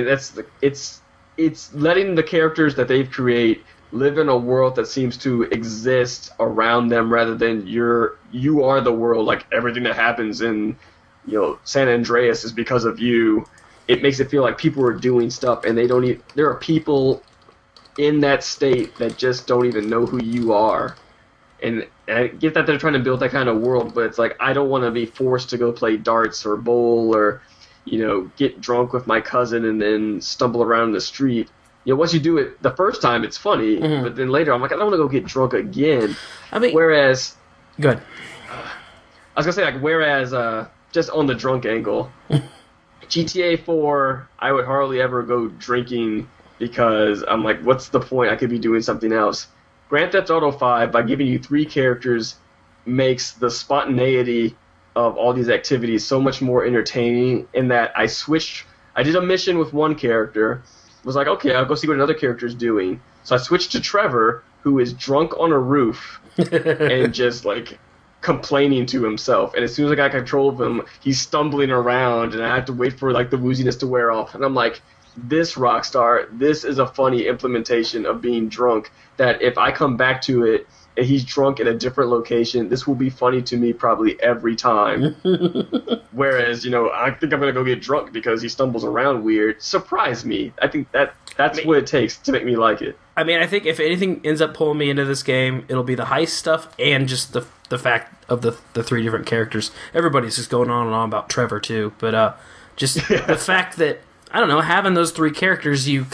B: it's letting the characters that they've create live in a world that seems to exist around them rather than you are the world. Like everything that happens in San Andreas is because of you. It makes it feel like people are doing stuff and they don't even. There are people in that state that just don't even know who you are. And I get that they're trying to build that kind of world, but it's like I don't want to be forced to go play darts or bowl or get drunk with my cousin and then stumble around the street. Once you do it the first time, it's funny, but then later I'm like, I don't want to go get drunk again.
A: I mean,
B: whereas,
A: good.
B: I was gonna say whereas just on the drunk angle, GTA 4, I would hardly ever go drinking because I'm like, what's the point? I could be doing something else. Grand Theft Auto 5, by giving you 3 characters, makes the spontaneity of all these activities so much more entertaining in that I did a mission with one character, was like, okay, I'll go see what another character's doing. So I switched to Trevor, who is drunk on a roof and just complaining to himself. And as soon as I got control of him, he's stumbling around and I have to wait for the wooziness to wear off. And I'm like, this Rockstar, this is a funny implementation of being drunk that if I come back to it and he's drunk in a different location, this will be funny to me probably every time. Whereas, I think I'm going to go get drunk because he stumbles around weird. Surprise me. I think that's what it takes to make me like it.
A: I mean, I think if anything ends up pulling me into this game, it'll be the heist stuff and just the fact of the 3 different characters. Everybody's just going on and on about Trevor, too. But just the fact that, I don't know, having those 3 characters, you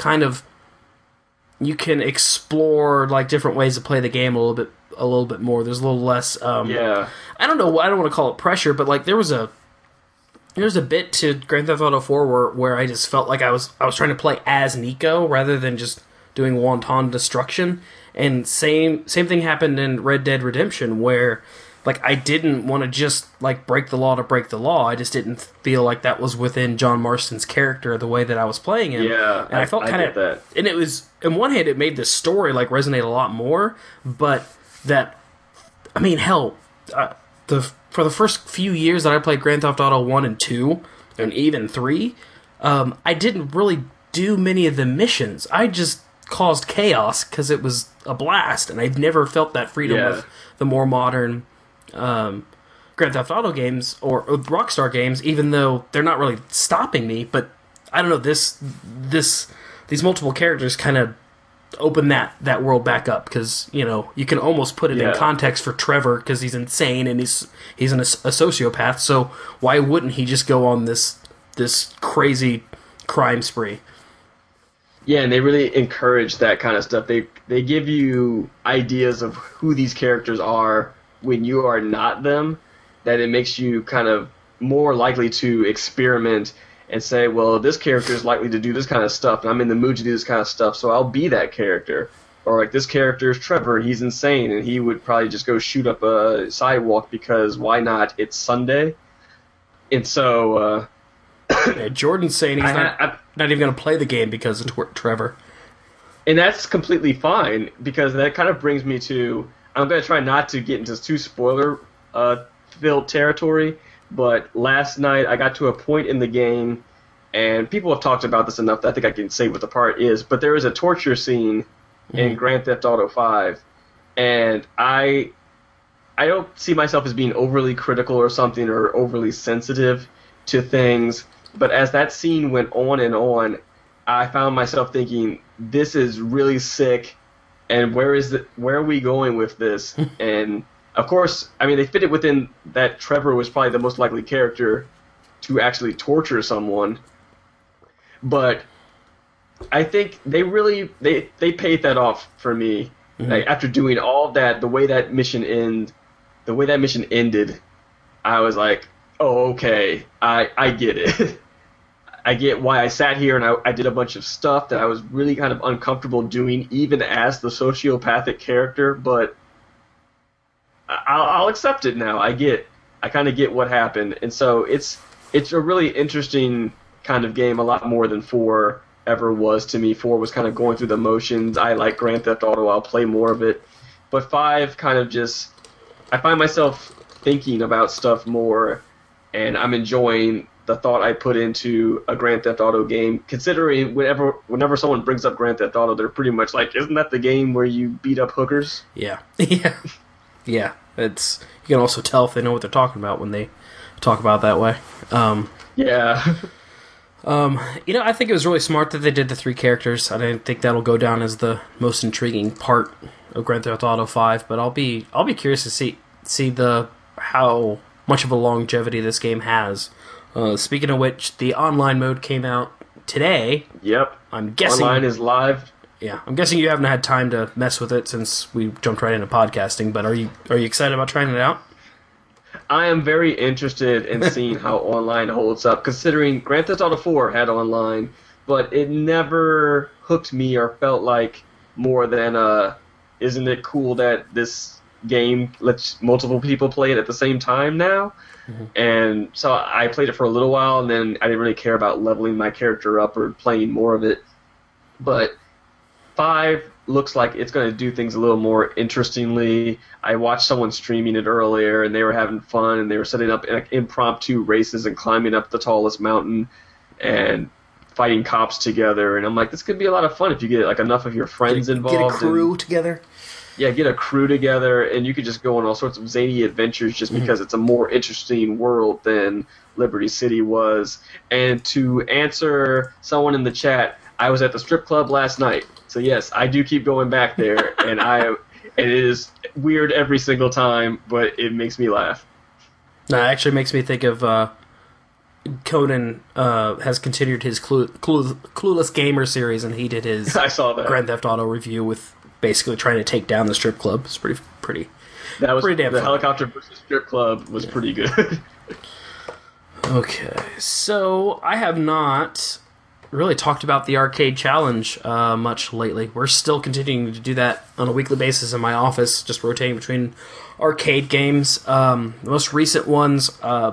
A: can explore different ways to play the game a little bit more. There's a little less.
B: Yeah.
A: I don't know. I don't want to call it pressure, but there was a bit to Grand Theft Auto 4 where I just felt like I was trying to play as Nico rather than just doing wanton destruction. And same thing happened in Red Dead Redemption where I didn't want to just break the law to break the law. I just didn't feel like that was within John Marston's character the way that I was playing him.
B: Yeah,
A: and I felt kind of that. And it was, on one hand, it made the story resonate a lot more. But that, I mean, hell, for the first few years that I played Grand Theft Auto 1 and 2, and even 3, I didn't really do many of the missions. I just caused chaos because it was a blast, and I've never felt that freedom with the more modern Grand Theft Auto games or Rockstar games, even though they're not really stopping me. But I don't know, these multiple characters kind of open that world back up because you can almost put it in context for Trevor because he's insane and he's a sociopath. So why wouldn't he just go on this crazy crime spree?
B: Yeah, and they really encourage that kind of stuff. They give you ideas of who these characters are when you are not them, that it makes you kind of more likely to experiment and say, well, this character is likely to do this kind of stuff, and I'm in the mood to do this kind of stuff, so I'll be that character. Or this character is Trevor, he's insane, and he would probably just go shoot up a sidewalk because why not? It's Sunday. And so
A: Jordan's saying he's not even going to play the game because of Trevor.
B: And that's completely fine, because that kind of brings me to... I'm going to try not to get into too spoiler-filled territory, but last night I got to a point in the game, and people have talked about this enough that I think I can say what the part is, but there is a torture scene in Grand Theft Auto 5, and I don't see myself as being overly critical or something or overly sensitive to things, but as that scene went on, I found myself thinking, this is really sick, and where are we going with this? And of course, I mean, they fit it within that Trevor was probably the most likely character to actually torture someone. But I think they really they paid that off for me. Like, after doing all of that, the way that mission ended, I was like, oh, okay, I get it. I get why I sat here and I did a bunch of stuff that I was really kind of uncomfortable doing, even as the sociopathic character, but I'll accept it now. I kind of get what happened, and so it's a really interesting kind of game, a lot more than 4 ever was to me. 4 was kind of going through the motions. I like Grand Theft Auto. I'll play more of it, but 5 kind of just, I find myself thinking about stuff more, and I'm enjoying the thought I put into a Grand Theft Auto game. Considering whenever someone brings up Grand Theft Auto, they're pretty much like, "Isn't that the game where you beat up hookers?"
A: Yeah, yeah. It's you can also tell if they know what they're talking about when they talk about it that way.
B: Yeah.
A: I think it was really smart that they did the 3 characters. I didn't think that'll go down as the most intriguing part of Grand Theft Auto 5, but I'll be curious to see how much of a longevity this game has. Speaking of which, the online mode came out today.
B: Yep.
A: I'm guessing
B: online is live.
A: Yeah, I'm guessing you haven't had time to mess with it since we jumped right into podcasting. But are you excited about trying it out?
B: I am very interested in seeing how online holds up, considering Grand Theft Auto 4 had online, but it never hooked me or felt like more than isn't it cool that this game lets multiple people play it at the same time now? Mm-hmm. And so I played it for a little while, and then I didn't really care about leveling my character up or playing more of it. But 5 looks like it's going to do things a little more interestingly. I watched someone streaming it earlier, and they were having fun, and they were setting up impromptu races and climbing up the tallest mountain and fighting cops together. And I'm like, this could be a lot of fun if you get like enough of your friends involved.
A: Get a crew together.
B: Yeah, get a crew together, and you could just go on all sorts of zany adventures just because it's a more interesting world than Liberty City was. And to answer someone in the chat, I was at the strip club last night. So yes, I do keep going back there, and it is weird every single time, but it makes me laugh.
A: No, it actually makes me think of Conan has continued his Clueless Gamer series, and he did his
B: I saw that.
A: Grand Theft Auto review with basically trying to take down the strip club. It's pretty.
B: That was
A: pretty damn
B: the
A: fun.
B: helicopter versus strip club was pretty good.
A: Okay, so I have not really talked about the arcade challenge much lately. We're still continuing to do that on a weekly basis in my office, just rotating between arcade games. The most recent ones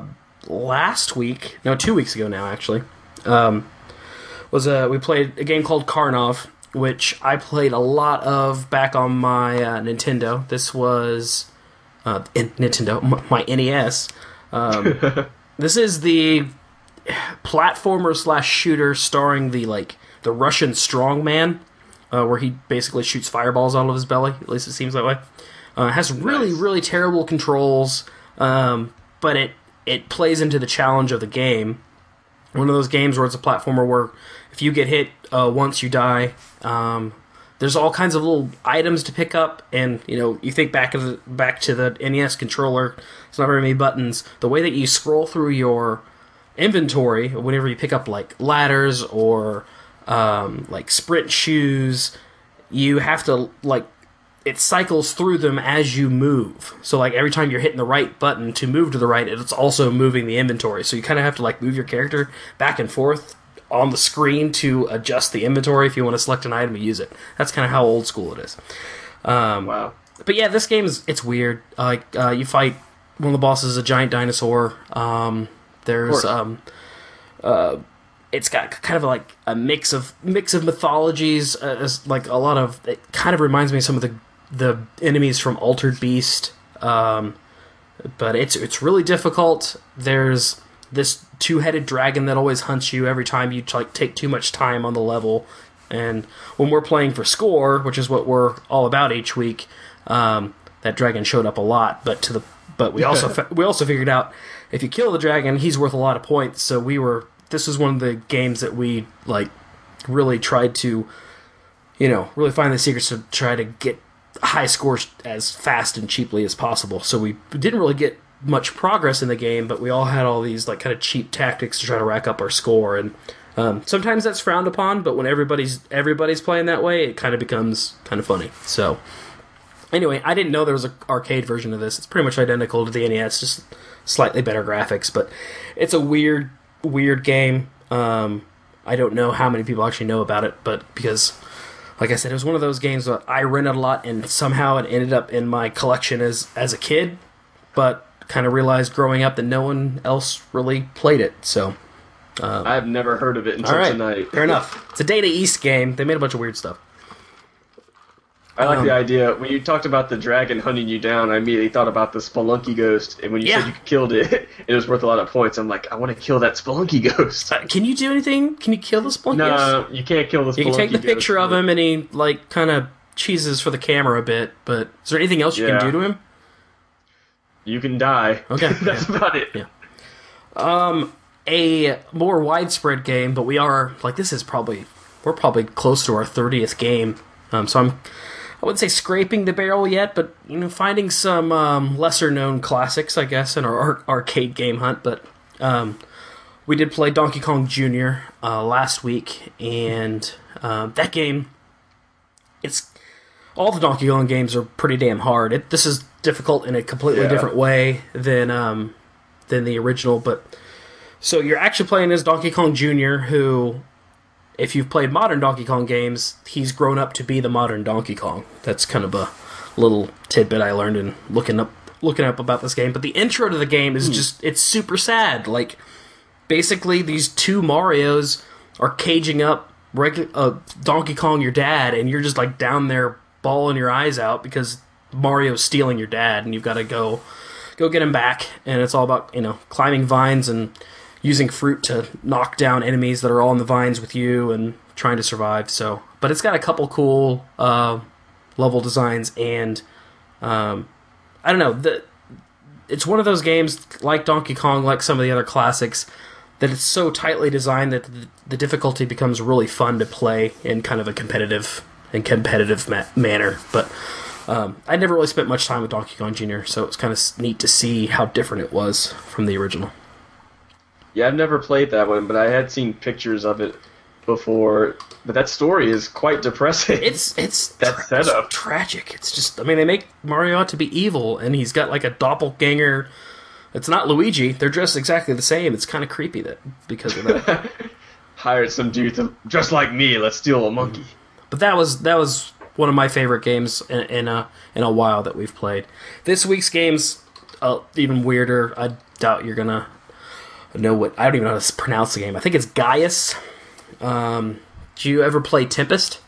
A: 2 weeks ago now, actually, was we played a game called Karnov, which I played a lot of back on my Nintendo. This was my NES. This is the platformer / shooter starring the Russian strongman, where he basically shoots fireballs out of his belly. At least it seems that way. It has really terrible controls, but it plays into the challenge of the game. One of those games where it's a platformer where if you get hit once, you die. There's all kinds of little items to pick up, and you think back to the NES controller. It's not very many buttons. The way that you scroll through your inventory whenever you pick up like ladders or like sprint shoes, you have to it cycles through them as you move. So like every time you're hitting the right button to move to the right, it's also moving the inventory. So you kind of have to move your character back and forth on the screen to adjust the inventory if you want to select an item and use it. That's kind of how old school it is.
B: Wow.
A: But yeah, this game it's weird. You fight one of the bosses, a giant dinosaur. There's it's got kind of like a mix of mythologies. Like a lot of it kind of reminds me of some of the enemies from Altered Beast. But it's really difficult. There's this 2-headed dragon that always hunts you every time you take too much time on the level. And when we're playing for score, which is what we're all about each week, that dragon showed up a lot. But we also figured out if you kill the dragon, he's worth a lot of points. So this was one of the games that we really tried to, really find the secrets to try to get high scores as fast and cheaply as possible. So we didn't really get much progress in the game, but we all had all these kind of cheap tactics to try to rack up our score. And sometimes that's frowned upon, but when everybody's playing that way, it kind of becomes kind of funny. So anyway, I didn't know there was an arcade version of this. It's pretty much identical to the NES, just slightly better graphics. But it's a weird game. I don't know how many people actually know about it, but because, like I said, it was one of those games that I rented a lot, and somehow it ended up in my collection as a kid, but kind of realized growing up that no one else really played it. So
B: I've never heard of it until tonight.
A: Fair enough. It's a Data East game. They made a bunch of weird stuff.
B: I like the idea. When you talked about the dragon hunting you down, I immediately thought about the Spelunky ghost. And when you said you killed it, it was worth a lot of points. I'm like, I want to kill that Spelunky ghost.
A: Can you do anything? Can you kill the Spelunky ghost?
B: No, you can't kill the Spelunky ghost.
A: You can take the picture of him, and he, like, kind of cheeses for the camera a bit. But is there anything else you can do to him?
B: You can die.
A: Okay.
B: That's about it.
A: Yeah. A more widespread game, but we're probably close to our 30th game. So I wouldn't say scraping the barrel yet, but finding some lesser known classics, I guess, in our arcade game hunt. But we did play Donkey Kong Jr. Last week, and that game, all the Donkey Kong games are pretty damn hard. This is difficult in a completely different way than the original, but so you're actually playing as Donkey Kong Jr., who, if you've played modern Donkey Kong games, he's grown up to be the modern Donkey Kong. That's kind of a little tidbit I learned in looking up about this game. But the intro to the game is it's super sad. Like, basically, these two Marios are caging up Donkey Kong, your dad, and you're just like down there bawling your eyes out because Mario's stealing your dad, and you've got to go get him back. And it's all about climbing vines and using fruit to knock down enemies that are all in the vines with you and trying to survive. So, but it's got a couple cool level designs, and I don't know. It's one of those games like Donkey Kong, like some of the other classics, that it's so tightly designed that the difficulty becomes really fun to play in kind of a competitive manner. But I never really spent much time with Donkey Kong Jr., so it's kind of neat to see how different it was from the original.
B: Yeah, I've never played that one, but I had seen pictures of it before. But that story is quite depressing.
A: It's
B: setup.
A: It's tragic. It's just, they make Mario out to be evil, and he's got like a doppelganger. It's not Luigi. They're dressed exactly the same. It's kind of creepy because of that.
B: Hired some dude to dress like me. Let's steal a monkey.
A: But that was one of my favorite games in a while that we've played. This week's game's even weirder. I doubt you're gonna know what. I don't even know how to pronounce the game. I think it's Gaius. Do you ever play Tempest?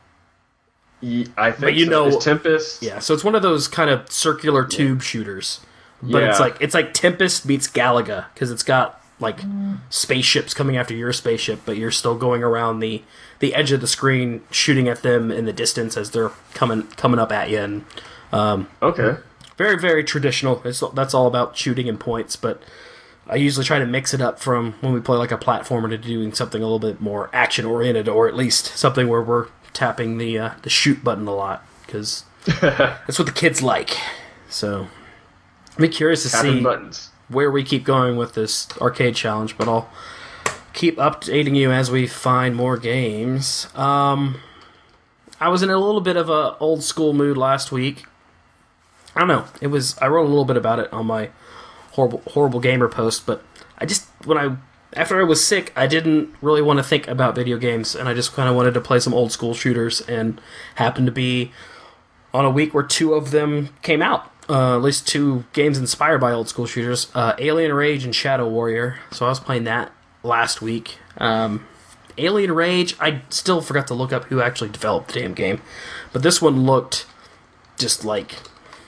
B: I think it's Tempest.
A: Yeah, so it's one of those kind of circular tube shooters. But it's like Tempest meets Galaga, because it's got like spaceships coming after your spaceship, but you're still going around the edge of the screen shooting at them in the distance as they're coming up at you. And
B: okay.
A: Very, very traditional. That's all about shooting and points, but I usually try to mix it up from when we play like a platformer to doing something a little bit more action-oriented, or at least something where we're tapping the shoot button a lot, because that's what the kids like. So I'm curious to see where we keep going with this arcade challenge, but I'll keep updating you as we find more games. I was in a little bit of a old school mood last week. I don't know. I wrote a little bit about it on my horrible gamer post, but after I was sick, I didn't really want to think about video games, and I just kind of wanted to play some old school shooters, and happened to be on a week where two of them came out. At least two games inspired by old school shooters, Alien Rage and Shadow Warrior. So I was playing that last week. Alien Rage, I still forgot to look up who actually developed the damn game, but this one looked just like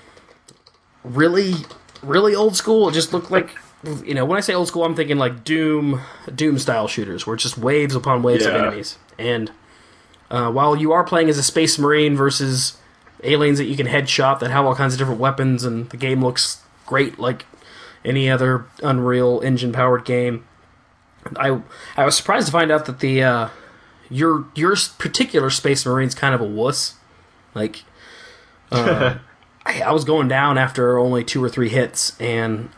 A: really, really old school. It just looked like, when I say old school, I'm thinking like Doom style shooters, where it's just waves upon waves of enemies. And while you are playing as a Space Marine versus aliens that you can headshot that have all kinds of different weapons, and the game looks great like any other Unreal Engine powered game, I was surprised to find out that the your particular Space Marine's kind of a wuss. Like, I was going down after only 2 or 3 hits, and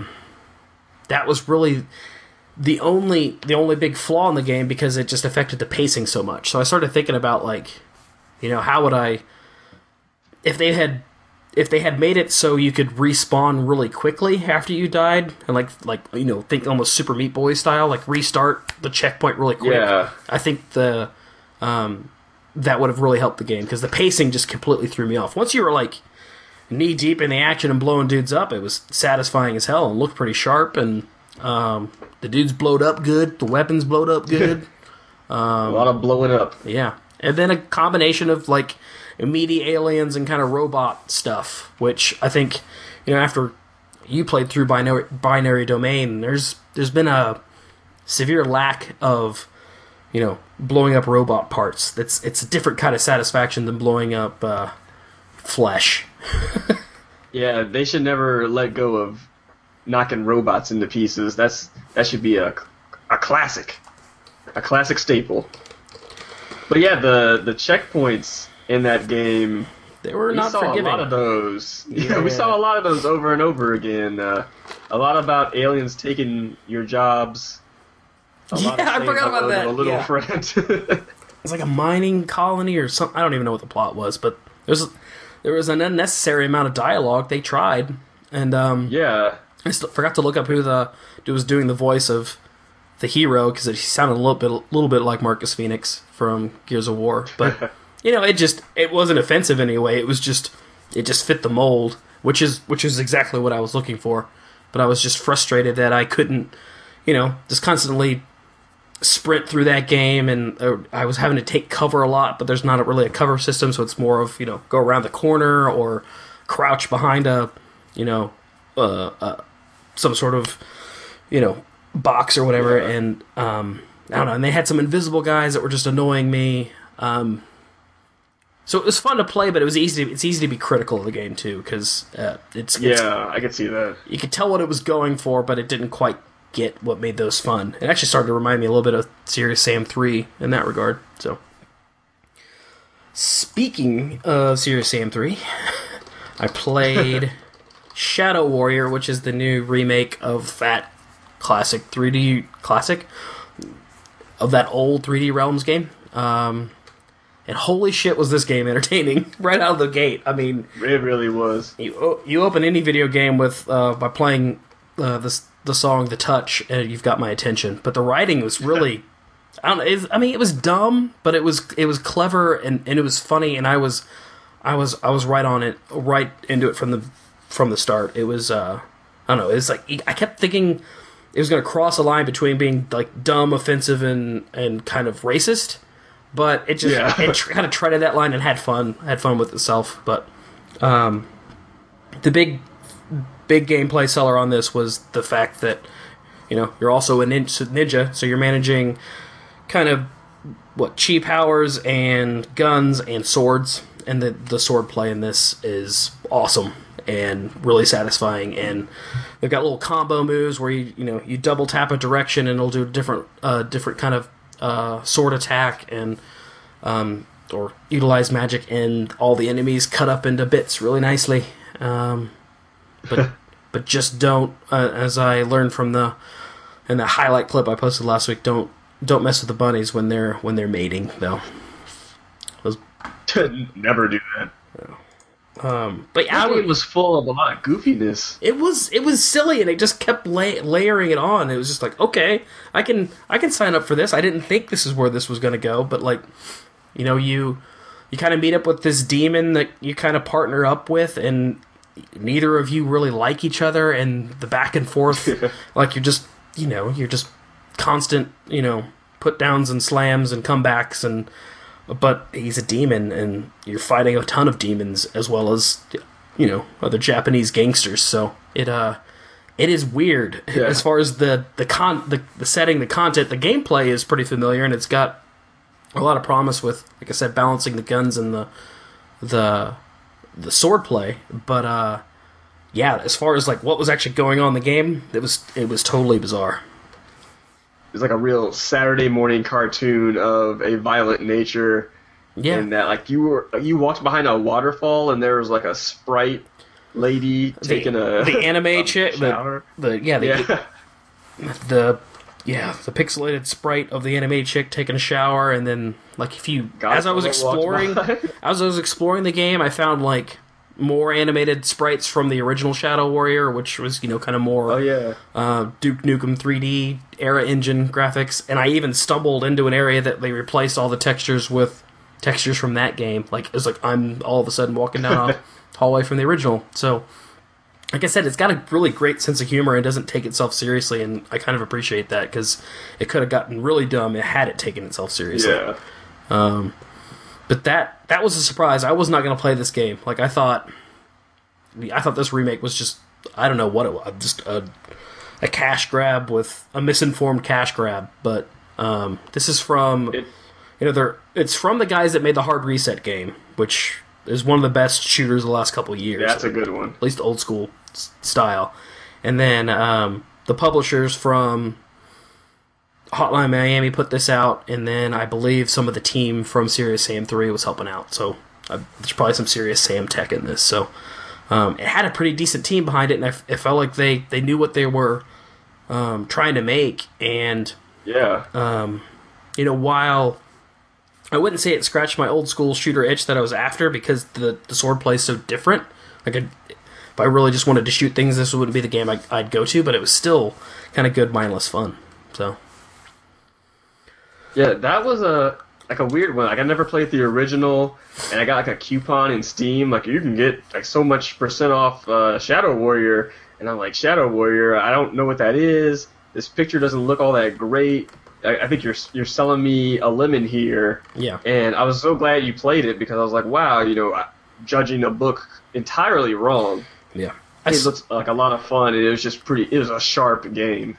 A: that was really the only big flaw in the game, because it just affected the pacing so much. So I started thinking about, like, how would I, if they had made it so you could respawn really quickly after you died, and think almost Super Meat Boy style, like restart the checkpoint really quick.
B: Yeah.
A: I think that would have really helped the game, because the pacing just completely threw me off. Once you were like knee deep in the action and blowing dudes up, it was satisfying as hell and looked pretty sharp, and the dudes blowed up good, the weapons blowed up good.
B: A lot of blowing up.
A: Yeah. And then a combination of like meaty aliens and kind of robot stuff, which I think, after you played through Binary Domain, there's been a severe lack of, blowing up robot parts. It's a different kind of satisfaction than blowing up flesh.
B: Yeah, they should never let go of knocking robots into pieces. That should be a classic staple. But yeah, the checkpoints in that game,
A: they were not forgiving.
B: We saw a lot of those. Yeah, we saw a lot of those over and over again. A lot about aliens taking your jobs.
A: I forgot about that.
B: A little friend.
A: It's like a mining colony or something. I don't even know what the plot was, but there was an unnecessary amount of dialogue. They tried, and
B: yeah,
A: I forgot to look up who was doing the voice of the hero, because he sounded a little bit like Marcus Phoenix from Gears of War. But it wasn't offensive anyway. It just fit the mold, which is exactly what I was looking for. But I was just frustrated that I couldn't, just constantly sprint through that game, and I was having to take cover a lot, but there's not really a cover system, so it's more of, go around the corner or crouch behind some sort of, box or whatever, yeah. And I don't know, and they had some invisible guys that were just annoying me. So it was fun to play, but it's easy to be critical of the game too, because
B: I could see that.
A: You could tell what it was going for, but it didn't quite get what made those fun. It actually started to remind me a little bit of Serious Sam 3 in that regard. So, speaking of Serious Sam 3, I played Shadow Warrior, which is the new remake of that classic 3D classic of that old 3D Realms game. And holy shit, was this game entertaining right out of the gate. I mean,
B: it really was.
A: You open any video game with by playing the song "The Touch," and you've got my attention. But the writing was really, it was dumb, but it was clever and it was funny, and I was right on it, right into it from the start. It was I don't know. It's like I kept thinking it was going to cross a line between being like dumb, offensive, and kind of racist, but it just it kind of treaded that line and had fun with itself. But the big gameplay seller on this was the fact that you're also a ninja, so you're managing kind of chi powers and guns and swords, and the sword play in this is awesome and really satisfying. And they've got little combo moves where you double tap a direction and it'll do a different kind of sword attack, and or utilize magic, and all the enemies cut up into bits really nicely. But just don't, as I learned in the highlight clip I posted last week, don't mess with the bunnies when they're mating, though.
B: Never do that.
A: But yeah,
B: it was full of a lot of goofiness.
A: It was silly, and it just kept layering it on. It was just like, okay, I can sign up for this. I didn't think this is where this was going to go, but like, you kind of meet up with this demon that you kind of partner up with, and neither of you really like each other, and the back and forth, like you're just constant, put downs and slams and comebacks, but he's a demon, and you're fighting a ton of demons as well as, other Japanese gangsters. So it is weird as far as the setting, the content. The gameplay is pretty familiar, and it's got a lot of promise with, like I said, balancing the guns and the sword play. But as far as like what was actually going on in the game, it was totally bizarre.
B: It's like a real Saturday morning cartoon of a violent nature. Yeah. And that like you walked behind a waterfall, and there was like a sprite lady taking
A: the anime chick
B: shower.
A: the pixelated sprite of the anime chick taking a shower. And then like as I was exploring the game, I found like more animated sprites from the original Shadow Warrior, which was kind of more Duke Nukem 3D era engine graphics. And I even stumbled into an area that they replaced all the textures with textures from that game. Like it was like I'm all of a sudden walking down a hallway from the original. So like I said, it's got a really great sense of humor and doesn't take itself seriously, and I kind of appreciate that, because it could have gotten really dumb had it taken itself seriously.
B: Yeah.
A: But that was a surprise. I was not going to play this game. Like, I thought this remake was just, I don't know what it was, just a cash grab with a misinformed cash grab. But this is from, it's from the guys that made the Hard Reset game, which is one of the best shooters of the last couple of years.
B: Yeah, that's a good one.
A: At least old school style. And then the publishers from Hotline Miami put this out, and then I believe some of the team from Serious Sam 3 was helping out. So there's probably some Serious Sam tech in this. So it had a pretty decent team behind it, and it felt like they knew what they were trying to make. And
B: yeah,
A: while I wouldn't say it scratched my old school shooter itch that I was after, because the swordplay is so different. Like, if I really just wanted to shoot things, this wouldn't be the game I'd go to, but it was still kind of good, mindless fun. So.
B: Yeah, that was a weird one. Like, I never played the original, and I got like a coupon in Steam. Like, you can get like so much % off Shadow Warrior, and I'm like, Shadow Warrior? I don't know what that is. This picture doesn't look all that great. I think you're selling me a lemon here.
A: Yeah.
B: And I was so glad you played it, because I was like, wow, judging a book entirely wrong.
A: Yeah.
B: It looks like a lot of fun, and it was just it was a sharp game.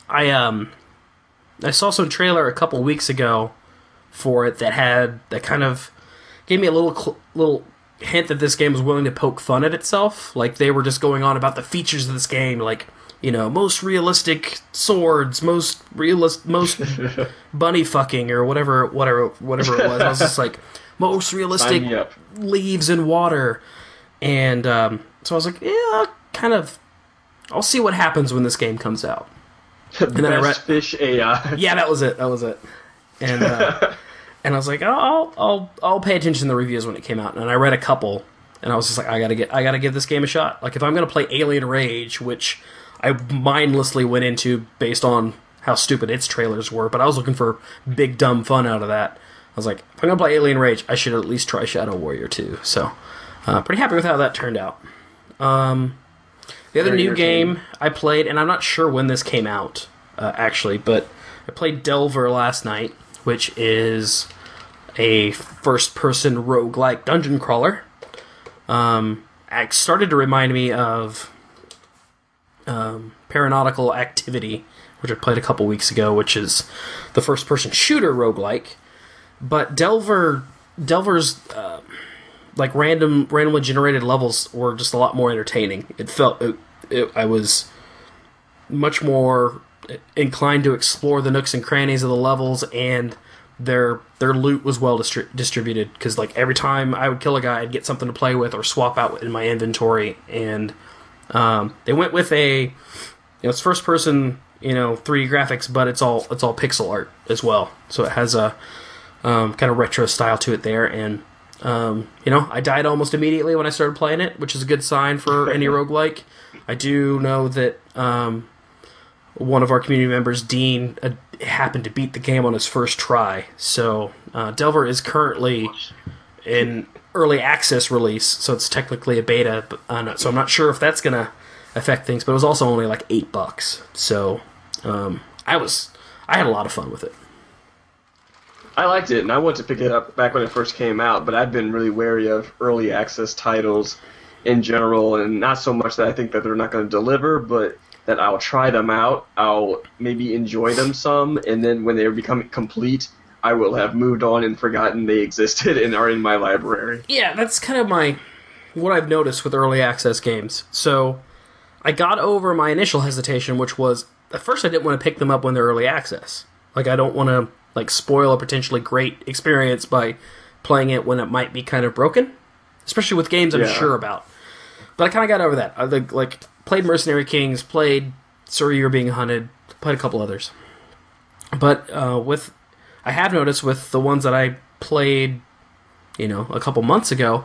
A: I saw some trailer a couple weeks ago for it that kind of gave me a little hint that this game was willing to poke fun at itself. Like, they were just going on about the features of this game, like, most realistic swords, most bunny fucking, or whatever it was. I was just like, most realistic leaves and water. And so I was like, yeah, I'll see what happens when this game comes out.
B: And then I read Fish AI.
A: Yeah, that was it. And and I was like, I'll pay attention to the reviews when it came out. And I read a couple, and I was just like, I gotta give this game a shot. Like, if I'm gonna play Alien Rage, which I mindlessly went into based on how stupid its trailers were, but I was looking for big dumb fun out of that. I was like, if I'm gonna play Alien Rage, I should at least try Shadow Warrior 2. So, pretty happy with how that turned out. The other new game I played, and I'm not sure when this came out, actually, but I played Delver last night, which is a first-person roguelike dungeon crawler. It started to remind me of Paranautical Activity, which I played a couple weeks ago, which is the first-person shooter roguelike. But Delver's like randomly generated levels were just a lot more entertaining. I was much more inclined to explore the nooks and crannies of the levels, and their loot was well distributed, because like every time I would kill a guy, I'd get something to play with or swap out in my inventory. And they went with it's first person 3D graphics, but it's all pixel art as well, so it has a kind of retro style to it there. And I died almost immediately when I started playing it, which is a good sign for any roguelike. I do know that one of our community members, Dean, happened to beat the game on his first try. So Delver is currently in early access release, so it's technically a beta. But, so I'm not sure if that's going to affect things, but it was also only like $8. So I had a lot of fun with it.
B: I liked it, and I wanted to pick it up back when it first came out, but I've been really wary of early access titles in general, and not so much that I think that they're not going to deliver, but that I'll try them out, I'll maybe enjoy them some, and then when they become complete, I will have moved on and forgotten they existed and are in my library.
A: Yeah, that's kind of what I've noticed with early access games. So I got over my initial hesitation, which was, at first I didn't want to pick them up when they're early access. Like, I don't want to spoil a potentially great experience by playing it when it might be kind of broken, especially with games I'm sure about. But I kind of got over that. I played Mercenary Kings, played Sorry You're Being Hunted, played a couple others. But I have noticed with the ones that I played, a couple months ago,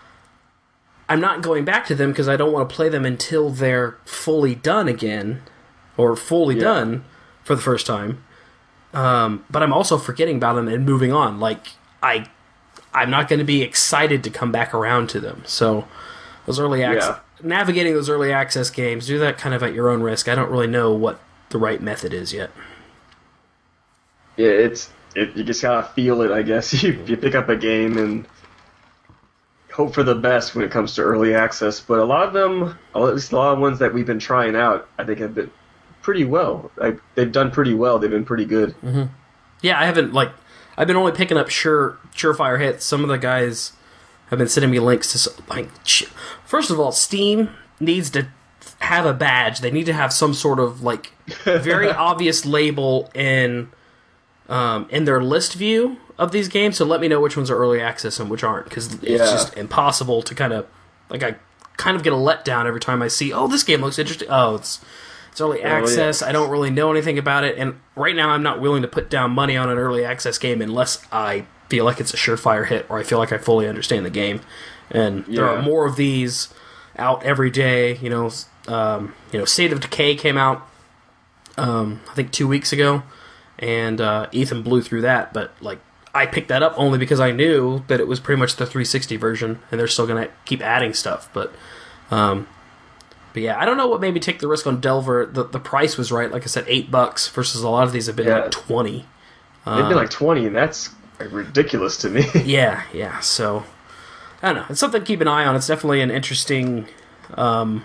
A: I'm not going back to them because I don't want to play them until they're fully done again, or fully done for the first time. But I'm also forgetting about them and moving on. Like, I'm not going to be excited to come back around to them. So those navigating those early access games, do that kind of at your own risk. I don't really know what the right method is yet.
B: Yeah, you just gotta feel it, I guess. You pick up a game and hope for the best when it comes to early access. But a lot of them, or at least a lot of ones that we've been trying out, I think have been pretty well. They've done pretty well. They've been pretty good.
A: Mm-hmm. Yeah, I've been only picking up surefire hits. Some of the guys have been sending me links to, like, first of all, Steam needs to have a badge. They need to have some sort of, like, very obvious label in their list view of these games, so let me know which ones are early access and which aren't, because it's just impossible to kind of, like, I kind of get a letdown every time I see, oh, this game looks interesting. Oh, it's early access. I don't really know anything about it, and right now I'm not willing to put down money on an early access game unless I feel like it's a surefire hit or I feel like I fully understand the game. And there are more of these out every day. State of Decay came out I think 2 weeks ago, and Ethan blew through that, but like I picked that up only because I knew that it was pretty much the 360 version, and they're still going to keep adding stuff. But yeah, I don't know what made me take the risk on Delver. The price was right, like I said, $8 versus a lot of these have been like 20.
B: They've been like 20, and that's ridiculous to me.
A: yeah. So I don't know. It's something to keep an eye on. It's definitely an interesting. And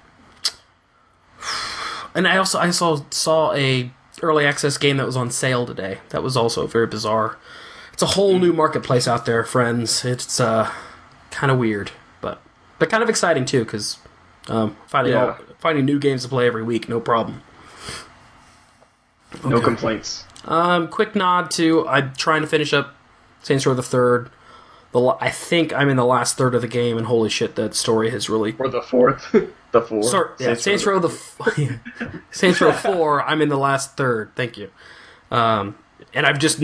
A: I saw a early access game that was on sale today. That was also very bizarre. It's a whole new marketplace out there, friends. It's kind of weird, but kind of exciting too, because finding new games to play every week, no problem.
B: Okay. No complaints.
A: Quick nod to I'm trying to finish up Saints Row the Third. I think I'm in the last third of the game, and holy shit, that story has really...
B: Or the fourth. The fourth.
A: Sorry, yeah, Saints Row Saints Row 4, I'm in the last third. Thank you. And I'm just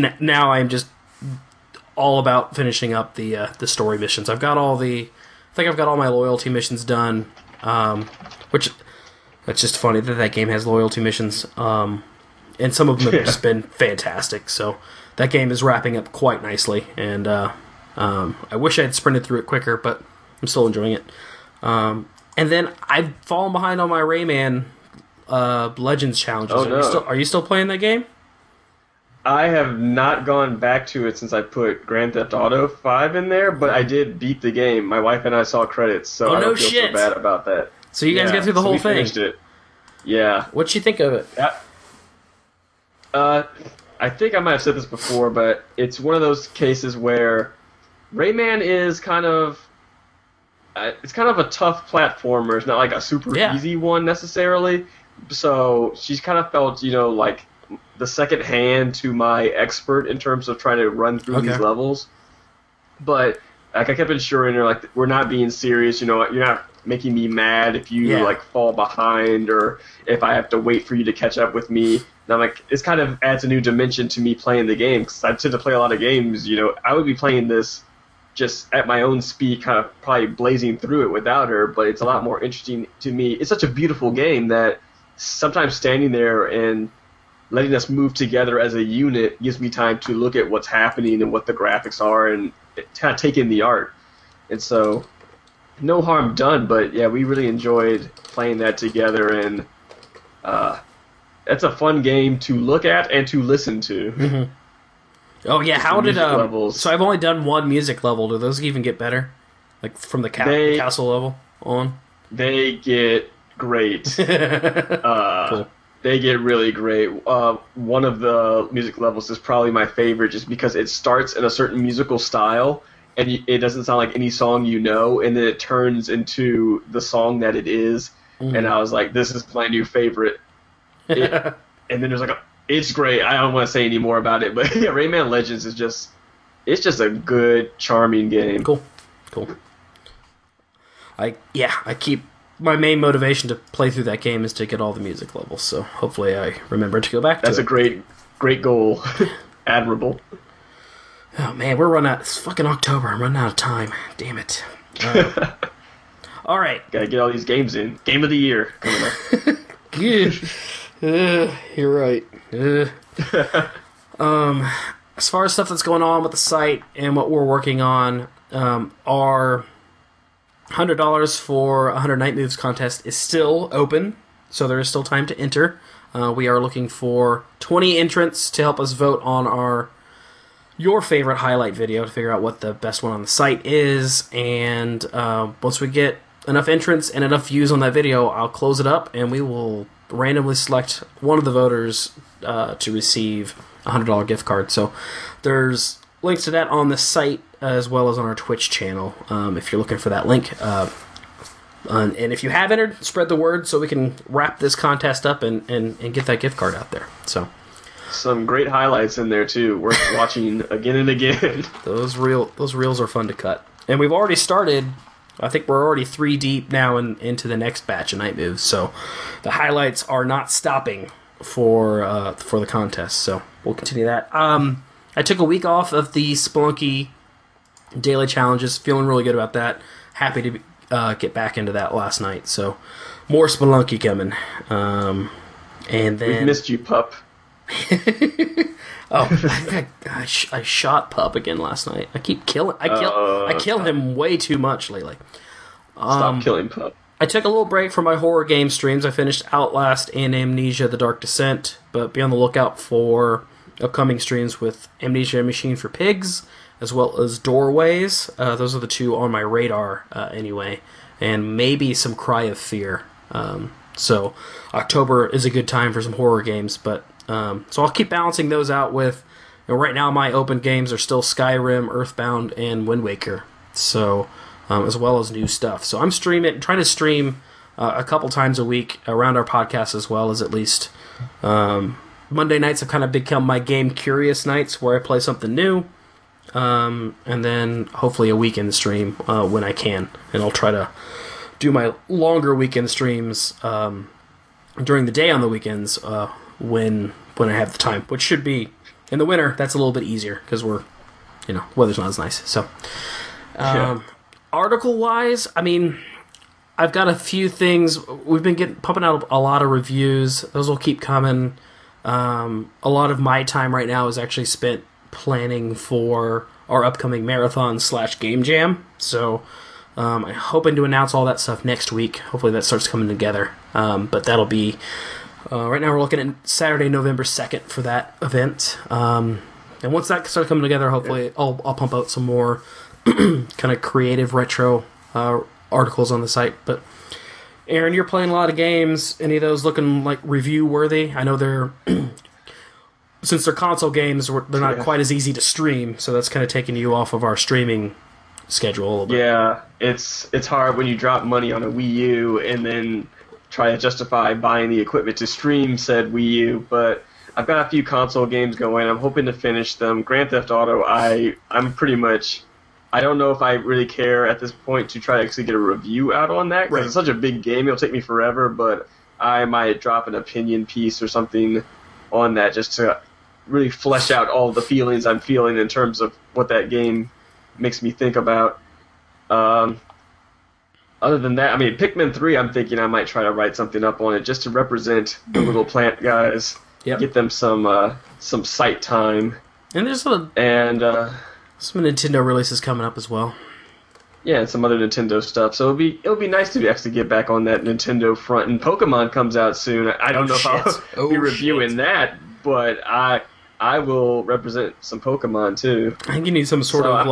A: all about finishing up the story missions. I think I've got all my loyalty missions done, which that's just funny that game has loyalty missions. And some of them have just been fantastic. So that game is wrapping up quite nicely, and I wish I had sprinted through it quicker, but I'm still enjoying it. And then I've fallen behind on my Rayman Legends challenges.
B: Oh, no.
A: Are you still playing that game?
B: I have not gone back to it since I put Grand Theft Auto 5 in there, but I did beat the game. My wife and I saw credits, so I don't feel so bad about that.
A: So you guys get through the whole thing?
B: Finished it. Yeah.
A: What'd you think of it?
B: I think I might have said this before, but it's one of those cases where Rayman is kind of a tough platformer. It's not like a super easy one necessarily. So she's kind of felt, like the second hand to my expert in terms of trying to run through these levels. But like I kept assuring her, like, we're not being serious. You're not making me mad if you like fall behind or if I have to wait for you to catch up with me. And I'm like, this kind of adds a new dimension to me playing the game, because I tend to play a lot of games. I would be playing this just at my own speed, kind of probably blazing through it without her, but it's a lot more interesting to me. It's such a beautiful game that sometimes standing there and letting us move together as a unit gives me time to look at what's happening and what the graphics are and kind of take in the art. And so, no harm done, but yeah, we really enjoyed playing that together, and that's a fun game to look at and to listen to.
A: Mm-hmm. Oh yeah, how did so I've only done one music level. Do those even get better? Like from the castle level on?
B: They get great. Cool. They get really great. One of the music levels is probably my favorite, just because it starts in a certain musical style, and it doesn't sound like any song and then it turns into the song that it is. Mm-hmm. And I was like, this is my new favorite. And then there's like it's great. I don't want to say any more about it, but yeah, Rayman Legends is just a good, charming game.
A: Cool. I keep my main motivation to play through that game is to get all the music levels. So hopefully I remember to go back to it.
B: That's a great goal. Admirable.
A: Oh man, we're running out. It's fucking October. I'm running out of time. Damn it. All right.
B: Gotta get all these games in. Game of the year coming up.
A: You're right. As far as stuff that's going on with the site and what we're working on, our $100 for 100 Night Moves contest is still open, so there is still time to enter. We are looking for 20 entrants to help us vote on our your favorite highlight video to figure out what the best one on the site is. And once we get enough entrants and enough views on that video, I'll close it up and we will randomly select one of the voters to receive a $100 gift card. So there's links to that on the site as well as on our Twitch channel if you're looking for that link. And if you have entered, spread the word so we can wrap this contest up and get that gift card out there. So
B: some great highlights in there too, worth watching again and again.
A: Those reels are fun to cut. And we've already started. I think we're already 3 deep now into the next batch of Night Moves. So the highlights are not stopping for the contest. So we'll continue that. I took a week off of the Spelunky daily challenges, feeling really good about that. Happy to get back into that last night. So more Spelunky coming. And then
B: we've missed you, pup.
A: I shot Pup again last night. I kill him way too much lately.
B: Stop killing Pup.
A: I took a little break from my horror game streams. I finished Outlast and Amnesia: The Dark Descent, but be on the lookout for upcoming streams with Amnesia: Machine for Pigs, as well as Doorways. Those are the 2 on my radar anyway, and maybe some Cry of Fear. So October is a good time for some horror games, but so I'll keep balancing those out with, right now my open games are still Skyrim, Earthbound, and Wind Waker. So, as well as new stuff. So I'm trying to stream a couple times a week around our podcast, as well as at least Monday nights have kind of become my game curious nights where I play something new. And then hopefully a weekend stream when I can. And I'll try to do my longer weekend streams during the day on the weekends when I have the time, which should be in the winter. That's a little bit easier because weather's not as nice. So, article wise, I mean, I've got a few things. We've been pumping out a lot of reviews. Those will keep coming. A lot of my time right now is actually spent planning for our upcoming marathon / game jam. So, I'm hoping to announce all that stuff next week. Hopefully that starts coming together. But that'll be... right now we're looking at Saturday, November 2nd for that event. And once that starts coming together, hopefully I'll pump out some more kind of creative retro articles on the site. But Aaron, you're playing a lot of games. Any of those looking like review worthy? I know they're... since they're console games, they're not quite as easy to stream, so that's kind of taking you off of our streaming schedule a little bit.
B: Yeah, it's hard when you drop money on a Wii U and then try to justify buying the equipment to stream said Wii U, but I've got a few console games going. I'm hoping to finish them. Grand Theft Auto, I'm pretty much... I don't know if I really care at this point to try to actually get a review out on that, because it's such a big game, it'll take me forever, but I might drop an opinion piece or something on that just to really flesh out all the feelings I'm feeling in terms of what that game makes me think about. Other than that, I mean, Pikmin 3, I'm thinking I might try to write something up on it just to represent the little plant guys, get them some site time.
A: And there's some Nintendo releases coming up as well.
B: Yeah, and some other Nintendo stuff. So it'll be nice to actually get back on that Nintendo front. And Pokemon comes out soon. I don't know if I'll be reviewing that, but I will represent some Pokemon too.
A: I think you need some sort of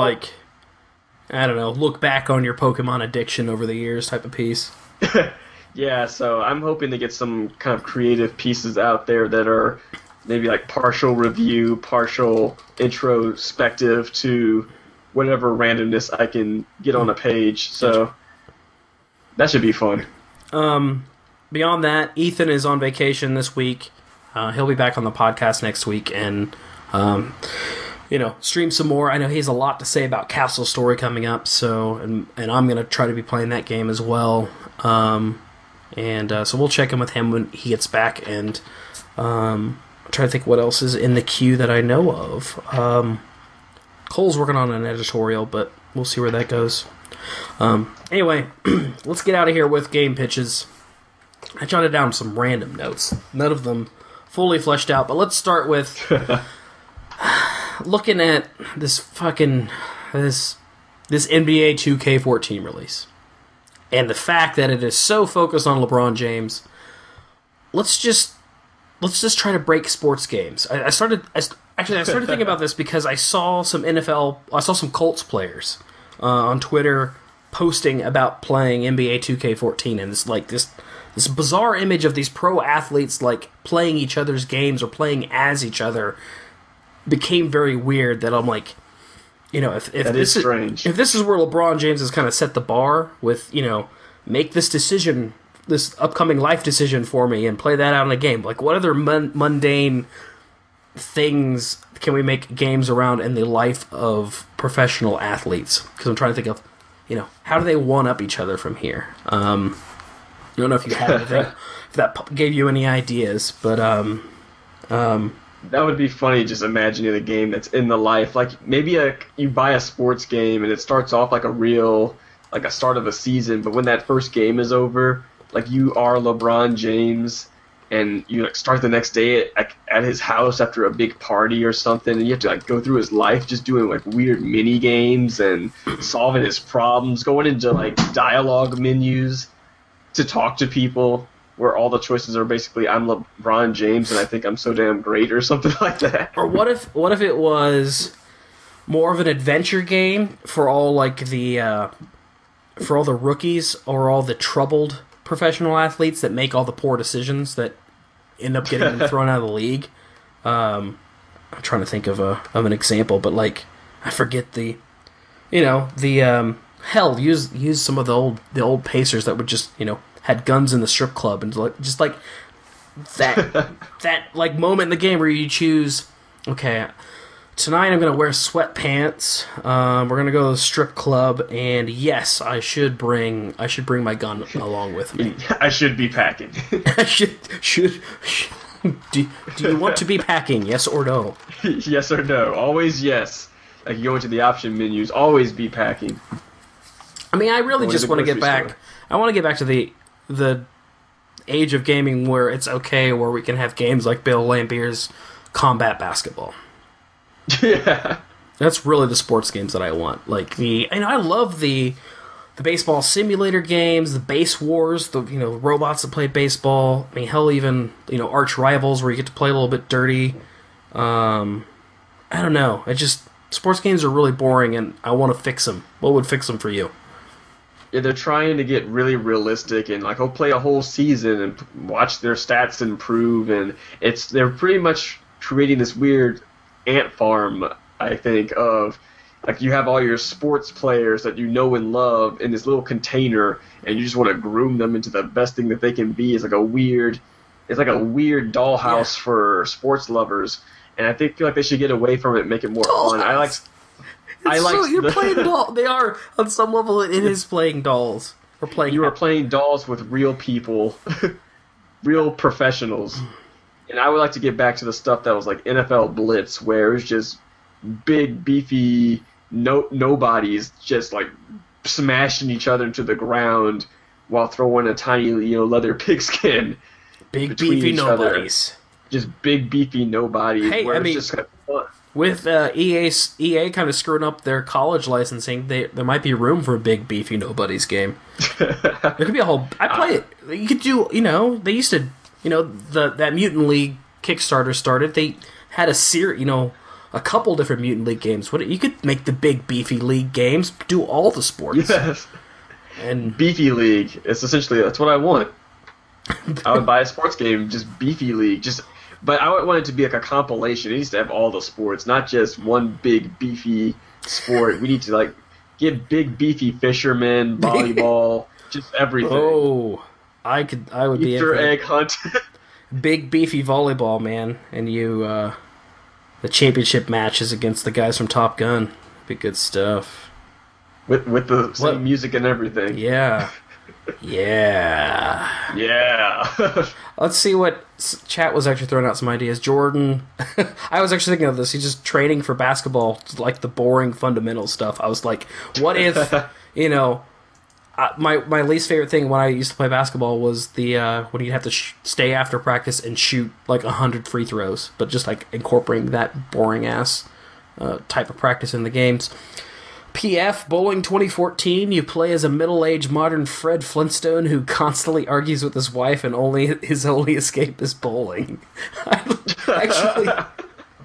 A: I don't know, look back on your Pokemon addiction over the years type of piece.
B: Yeah, so I'm hoping to get some kind of creative pieces out there that are maybe like partial review, partial introspective to whatever randomness I can get on a page. So that should be fun.
A: Beyond that, Ethan is on vacation this week. He'll be back on the podcast next week and stream some more. I know he has a lot to say about Castle Story coming up, so and I'm going to try to be playing that game as well. So we'll check in with him when he gets back, and I'm trying to think what else is in the queue that I know of. Cole's working on an editorial, but we'll see where that goes. Anyway, let's get out of here with game pitches. I jotted down some random notes, none of them fully fleshed out, but let's start with looking at this NBA 2K14 release and the fact that it is so focused on LeBron James. Let's just try to break sports games. Actually, I started thinking about this because I saw some Colts players on Twitter posting about playing NBA 2K14, and it's like this bizarre image of these pro athletes like playing each other's games or playing as each other became very weird. That I'm like, if this is where LeBron James has kind of set the bar with, make this decision, this upcoming life decision for me, and play that out in a game. Like, what other mundane things can we make games around in the life of professional athletes? Because I'm trying to think of, how do they one up each other from here? I don't know if you had anything, if that gave you any ideas, but
B: that would be funny, just imagining a game that's in the life. Like, maybe you buy a sports game and it starts off like a start of a season, but when that first game is over, like, you are LeBron James, and you start the next day at his house after a big party or something, and you have to go through his life just doing weird mini games and solving his problems, going into dialogue menus to talk to people, where all the choices are basically, I'm LeBron James and I think I'm so damn great, or something like that.
A: Or what if it was more of an adventure game for all the rookies or all the troubled professional athletes that make all the poor decisions that end up getting them thrown out of the league. I'm trying to think of an example, but I forget hell, use some of the old Pacers that would just had guns in the strip club, and just that moment in the game where you choose, okay, tonight I'm going to wear sweatpants. We're going to go to the strip club, and yes, I should bring my gun along with me.
B: I should be packing.
A: I should. Do you want to be packing? Yes or no?
B: Yes or no. Always yes. You go into the option menus. Always be packing.
A: I mean, I really just want to get back. Store. I want to get back to the age of gaming where it's okay, where we can have games like Bill Laimbeer's Combat Basketball.
B: Yeah,
A: that's really the sports games that I want. I love the baseball simulator games, the base wars, the robots that play baseball. I mean, hell, even arch rivals where you get to play a little bit dirty. I don't know. Sports games are really boring, and I want to fix them. What would fix them for you?
B: Yeah, they're trying to get really realistic, and go play a whole season and watch their stats improve, and they're pretty much creating this weird ant farm, I think, of you have all your sports players that you know and love in this little container, and you just want to groom them into the best thing that they can be. It's like a weird dollhouse for sports lovers, and I feel like they should get away from it and make it more fun.
A: You're playing dolls. They are, on some level, it is playing dolls.
B: You are playing dolls with real people, real professionals. And I would like to get back to the stuff that was like NFL Blitz, where it was just big, beefy nobodies just smashing each other into the ground while throwing a tiny leather pigskin.
A: Big beefy nobodies.
B: Just big beefy nobodies.
A: Hey,
B: where it's just kind of fun.
A: With EA kind of screwing up their college licensing, there might be room for a big beefy nobodies game. There could be a whole. I play it. You could do. They used to. That Mutant League Kickstarter started. They had a couple different Mutant League games. You could make the big beefy league games. Do all the sports.
B: Yes.
A: And
B: Beefy League. That's what I want. I would buy a sports game, just Beefy League, but I would want it to be a compilation. It needs to have all the sports, not just one big beefy sport. We need to get big beefy fishermen, volleyball, just everything.
A: Oh, I would be
B: Easter egg hunt.
A: Big beefy volleyball, man, and the championship matches against the guys from Top Gun. Be good stuff.
B: With the same music and everything.
A: Yeah. Yeah.
B: Yeah.
A: Let's see what chat was actually throwing out some ideas. Jordan, I was actually thinking of this. He's just training for basketball, the boring fundamental stuff. I was like, what if, my least favorite thing when I used to play basketball was when you'd have to stay after practice and shoot 100 free throws, but just incorporating that boring ass type of practice in the games. PF Bowling 2014, you play as a middle-aged modern Fred Flintstone who constantly argues with his wife and his only escape is bowling. Actually,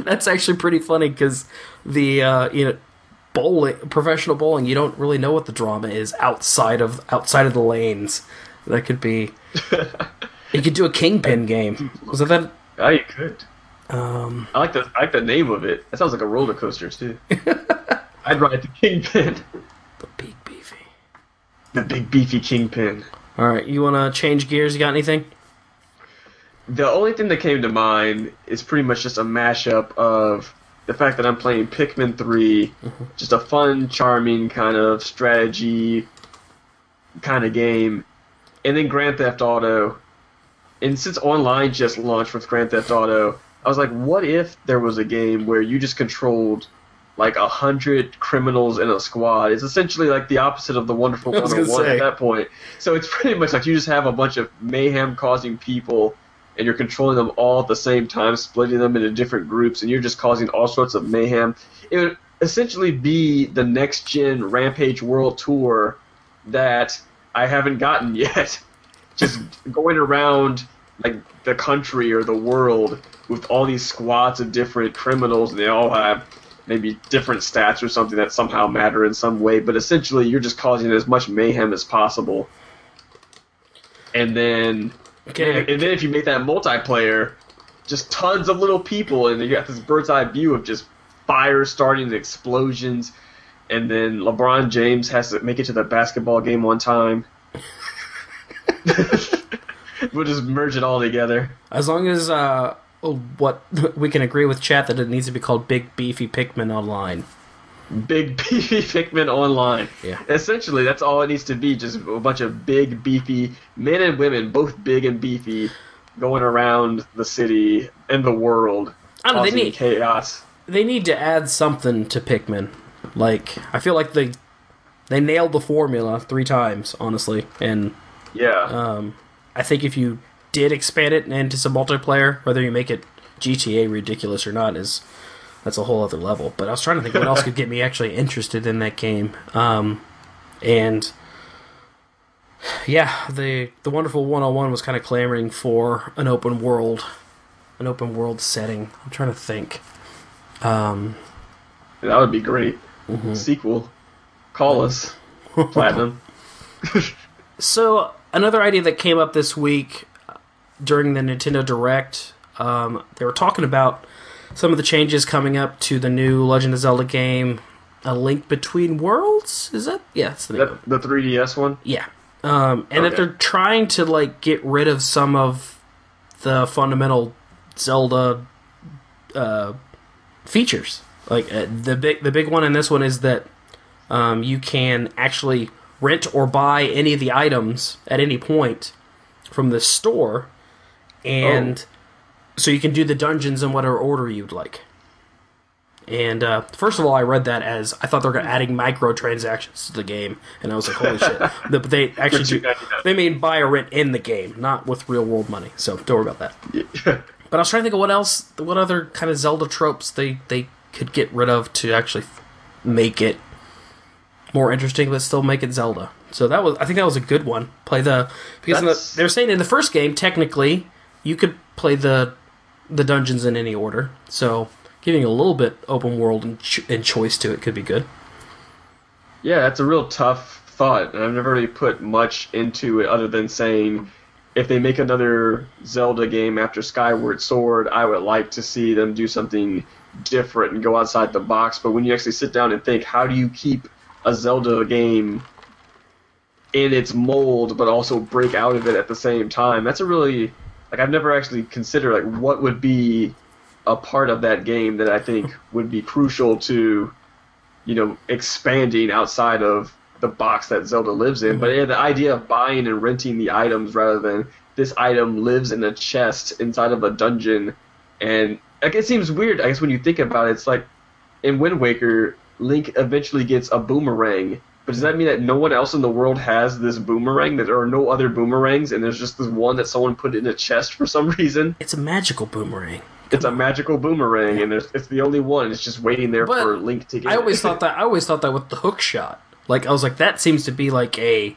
A: That's actually pretty funny because the bowling, professional bowling, you don't really know what the drama is outside of the lanes. That could be. You could do a Kingpin game. Was that?
B: Yeah, you could. I like the name of it. That sounds like a roller coaster too. I'd ride the Kingpin.
A: The big beefy.
B: The big beefy Kingpin.
A: All right, you want to change gears? You got anything?
B: The only thing that came to mind is pretty much just a mashup of the fact that I'm playing Pikmin 3, just a fun, charming kind of strategy kind of game, and then Grand Theft Auto. And since online just launched with Grand Theft Auto, I was like, what if there was a game where you just controlled like 100 criminals in a squad? It's essentially like the opposite of the Wonderful 101 at that point. So it's pretty much like you just have a bunch of mayhem-causing people, and you're controlling them all at the same time, splitting them into different groups, and you're just causing all sorts of mayhem. It would essentially be the next-gen Rampage World Tour that I haven't gotten yet. Just going around like the country or the world with all these squads of different criminals, and they all have maybe different stats or something that somehow matter in some way, but essentially you're just causing as much mayhem as possible. And then if you make that multiplayer, just tons of little people, and you got this bird's eye view of just fire starting, explosions, and then LeBron James has to make it to the basketball game on time. We'll just merge it all together.
A: As long as what we can agree with chat that it needs to be called Big Beefy Pikmin Online.
B: Big Beefy Pikmin Online.
A: Yeah.
B: Essentially, that's all it needs to be. Just a bunch of big, beefy men and women, both big and beefy, going around the city and the world, causing chaos.
A: They need to add something to Pikmin. Like, I feel like they nailed the formula 3 times, honestly, and
B: yeah.
A: I think if you did expand it into some multiplayer, whether you make it GTA ridiculous or not, that's a whole other level. But I was trying to think what else could get me actually interested in that game. And yeah, the Wonderful 101 was kind of clamoring for an open world setting. I'm trying to think.
B: That would be great. Mm-hmm. Sequel. Call us. Platinum.
A: So, another idea that came up this week during the Nintendo Direct, they were talking about some of the changes coming up to the new Legend of Zelda game, A Link Between Worlds? Is that? Yeah, it's the name.
B: The 3DS one?
A: Yeah. That they're trying to like get rid of some of the fundamental Zelda features. Like the big one in this one is that you can actually rent or buy any of the items at any point from the store, and so you can do the dungeons in whatever order you'd like. And first of all, I read that as I thought they were adding microtransactions to the game, and I was like, holy shit. But they actually do. They mean buy or rent in the game, not with real world money, so don't worry about that. Yeah. But I was trying to think of what other kind of Zelda tropes they could get rid of to actually make it more interesting, but still make it Zelda. So I think that was a good one. Because they're saying in the first game, technically, you could play the dungeons in any order. So giving a little bit open world and choice to it could be good.
B: Yeah, that's a real tough thought, and I've never really put much into it other than saying if they make another Zelda game after Skyward Sword, I would like to see them do something different and go outside the box. But when you actually sit down and think, how do you keep a Zelda game in its mold but also break out of it at the same time? That's a really, I've never actually considered what would be a part of that game that I think would be crucial to, expanding outside of the box that Zelda lives in. But yeah, the idea of buying and renting the items rather than this item lives in a chest inside of a dungeon, and it seems weird, I guess, when you think about it. It's like in Wind Waker, Link eventually gets a boomerang, but does that mean that no one else in the world has this boomerang, that there are no other boomerangs, and there's just this one that someone put in a chest for some reason?
A: It's a magical boomerang.
B: It's a magical boomerang, and it's the only one. It's just waiting there for Link to get it.
A: I always thought that with the hook shot. I was like, that seems to be like a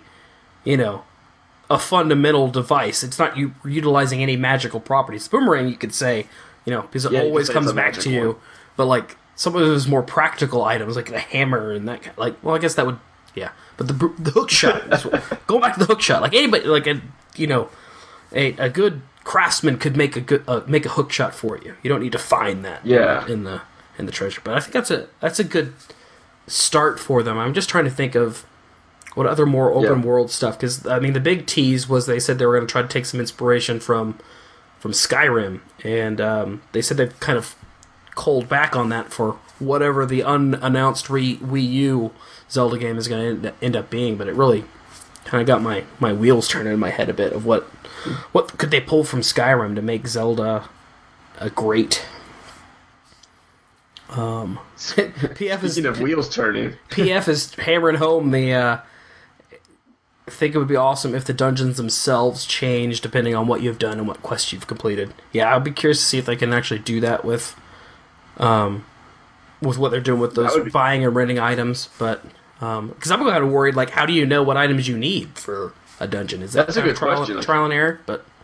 A: fundamental device. It's not you utilizing any magical properties. Boomerang, you could say, because it
B: Yeah, you
A: always
B: can say
A: comes
B: it's a
A: back
B: magic
A: to you.
B: one.
A: But like some of those more practical items, like the hammer and that, well, I guess that would, yeah. But the hook shot, going back to the hook shot, like anybody, like a good craftsman could make a hook shot for you. You don't need to find that, in the treasure. But I think that's a good start for them. I'm just trying to think of what other more open world stuff, because I mean the big tease was they said they were going to try to take some inspiration from Skyrim, and they said they've kind of culled back on that for whatever the unannounced Wii U Zelda game is going to end up being. But it really kind of got my wheels turning in my head a bit of what could they pull from Skyrim to make Zelda a great. PF is,
B: speaking of wheels turning,
A: PF is hammering home the. I think it would be awesome if the dungeons themselves change depending on what you've done and what quests you've completed. Yeah, I'd be curious to see if they can actually do that with what they're doing with those buying and renting items. But because I'm kind of worried, like, how do you know what items you need for a dungeon? Is that's
B: a good question?
A: Trial and error,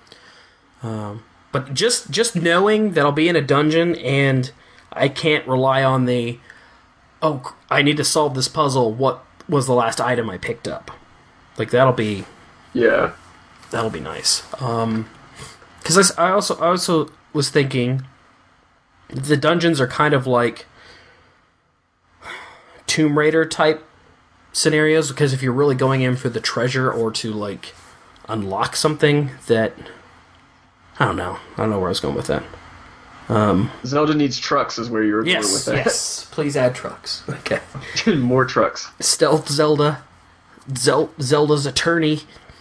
A: but just knowing that I'll be in a dungeon and I can't rely on I need to solve this puzzle. What was the last item I picked up? Like that'll be nice. Because I also was thinking the dungeons are kind of like Tomb Raider type scenarios, because if you're really going in for the treasure or to like unlock something that I don't know where I was going with that.
B: Zelda needs trucks is where you were going with that.
A: Yes, please add trucks. Okay.
B: More trucks.
A: Stealth Zelda. Zelda's attorney.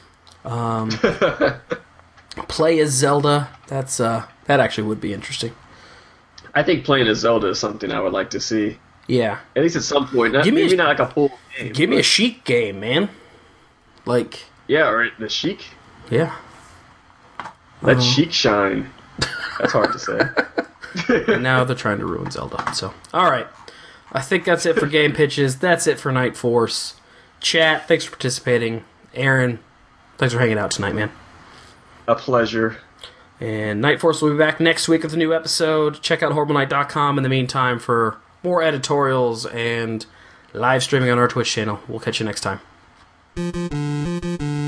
A: Play as Zelda. That actually would be interesting.
B: I think playing as Zelda is something I would like to see.
A: Yeah.
B: At least at some point. Maybe not like a full game.
A: Give me a Sheik game, man. Like.
B: Yeah, or the Sheik.
A: Yeah.
B: That Sheik shine. That's hard to say.
A: And now they're trying to ruin Zelda. So, all right. I think that's it for game pitches. That's it for Night Force. Chat, thanks for participating. Aaron, thanks for hanging out tonight, man.
B: A pleasure.
A: And Night Force will be back next week with a new episode. Check out HorribleNight.com in the meantime for more editorials and live streaming on our Twitch channel. We'll catch you next time.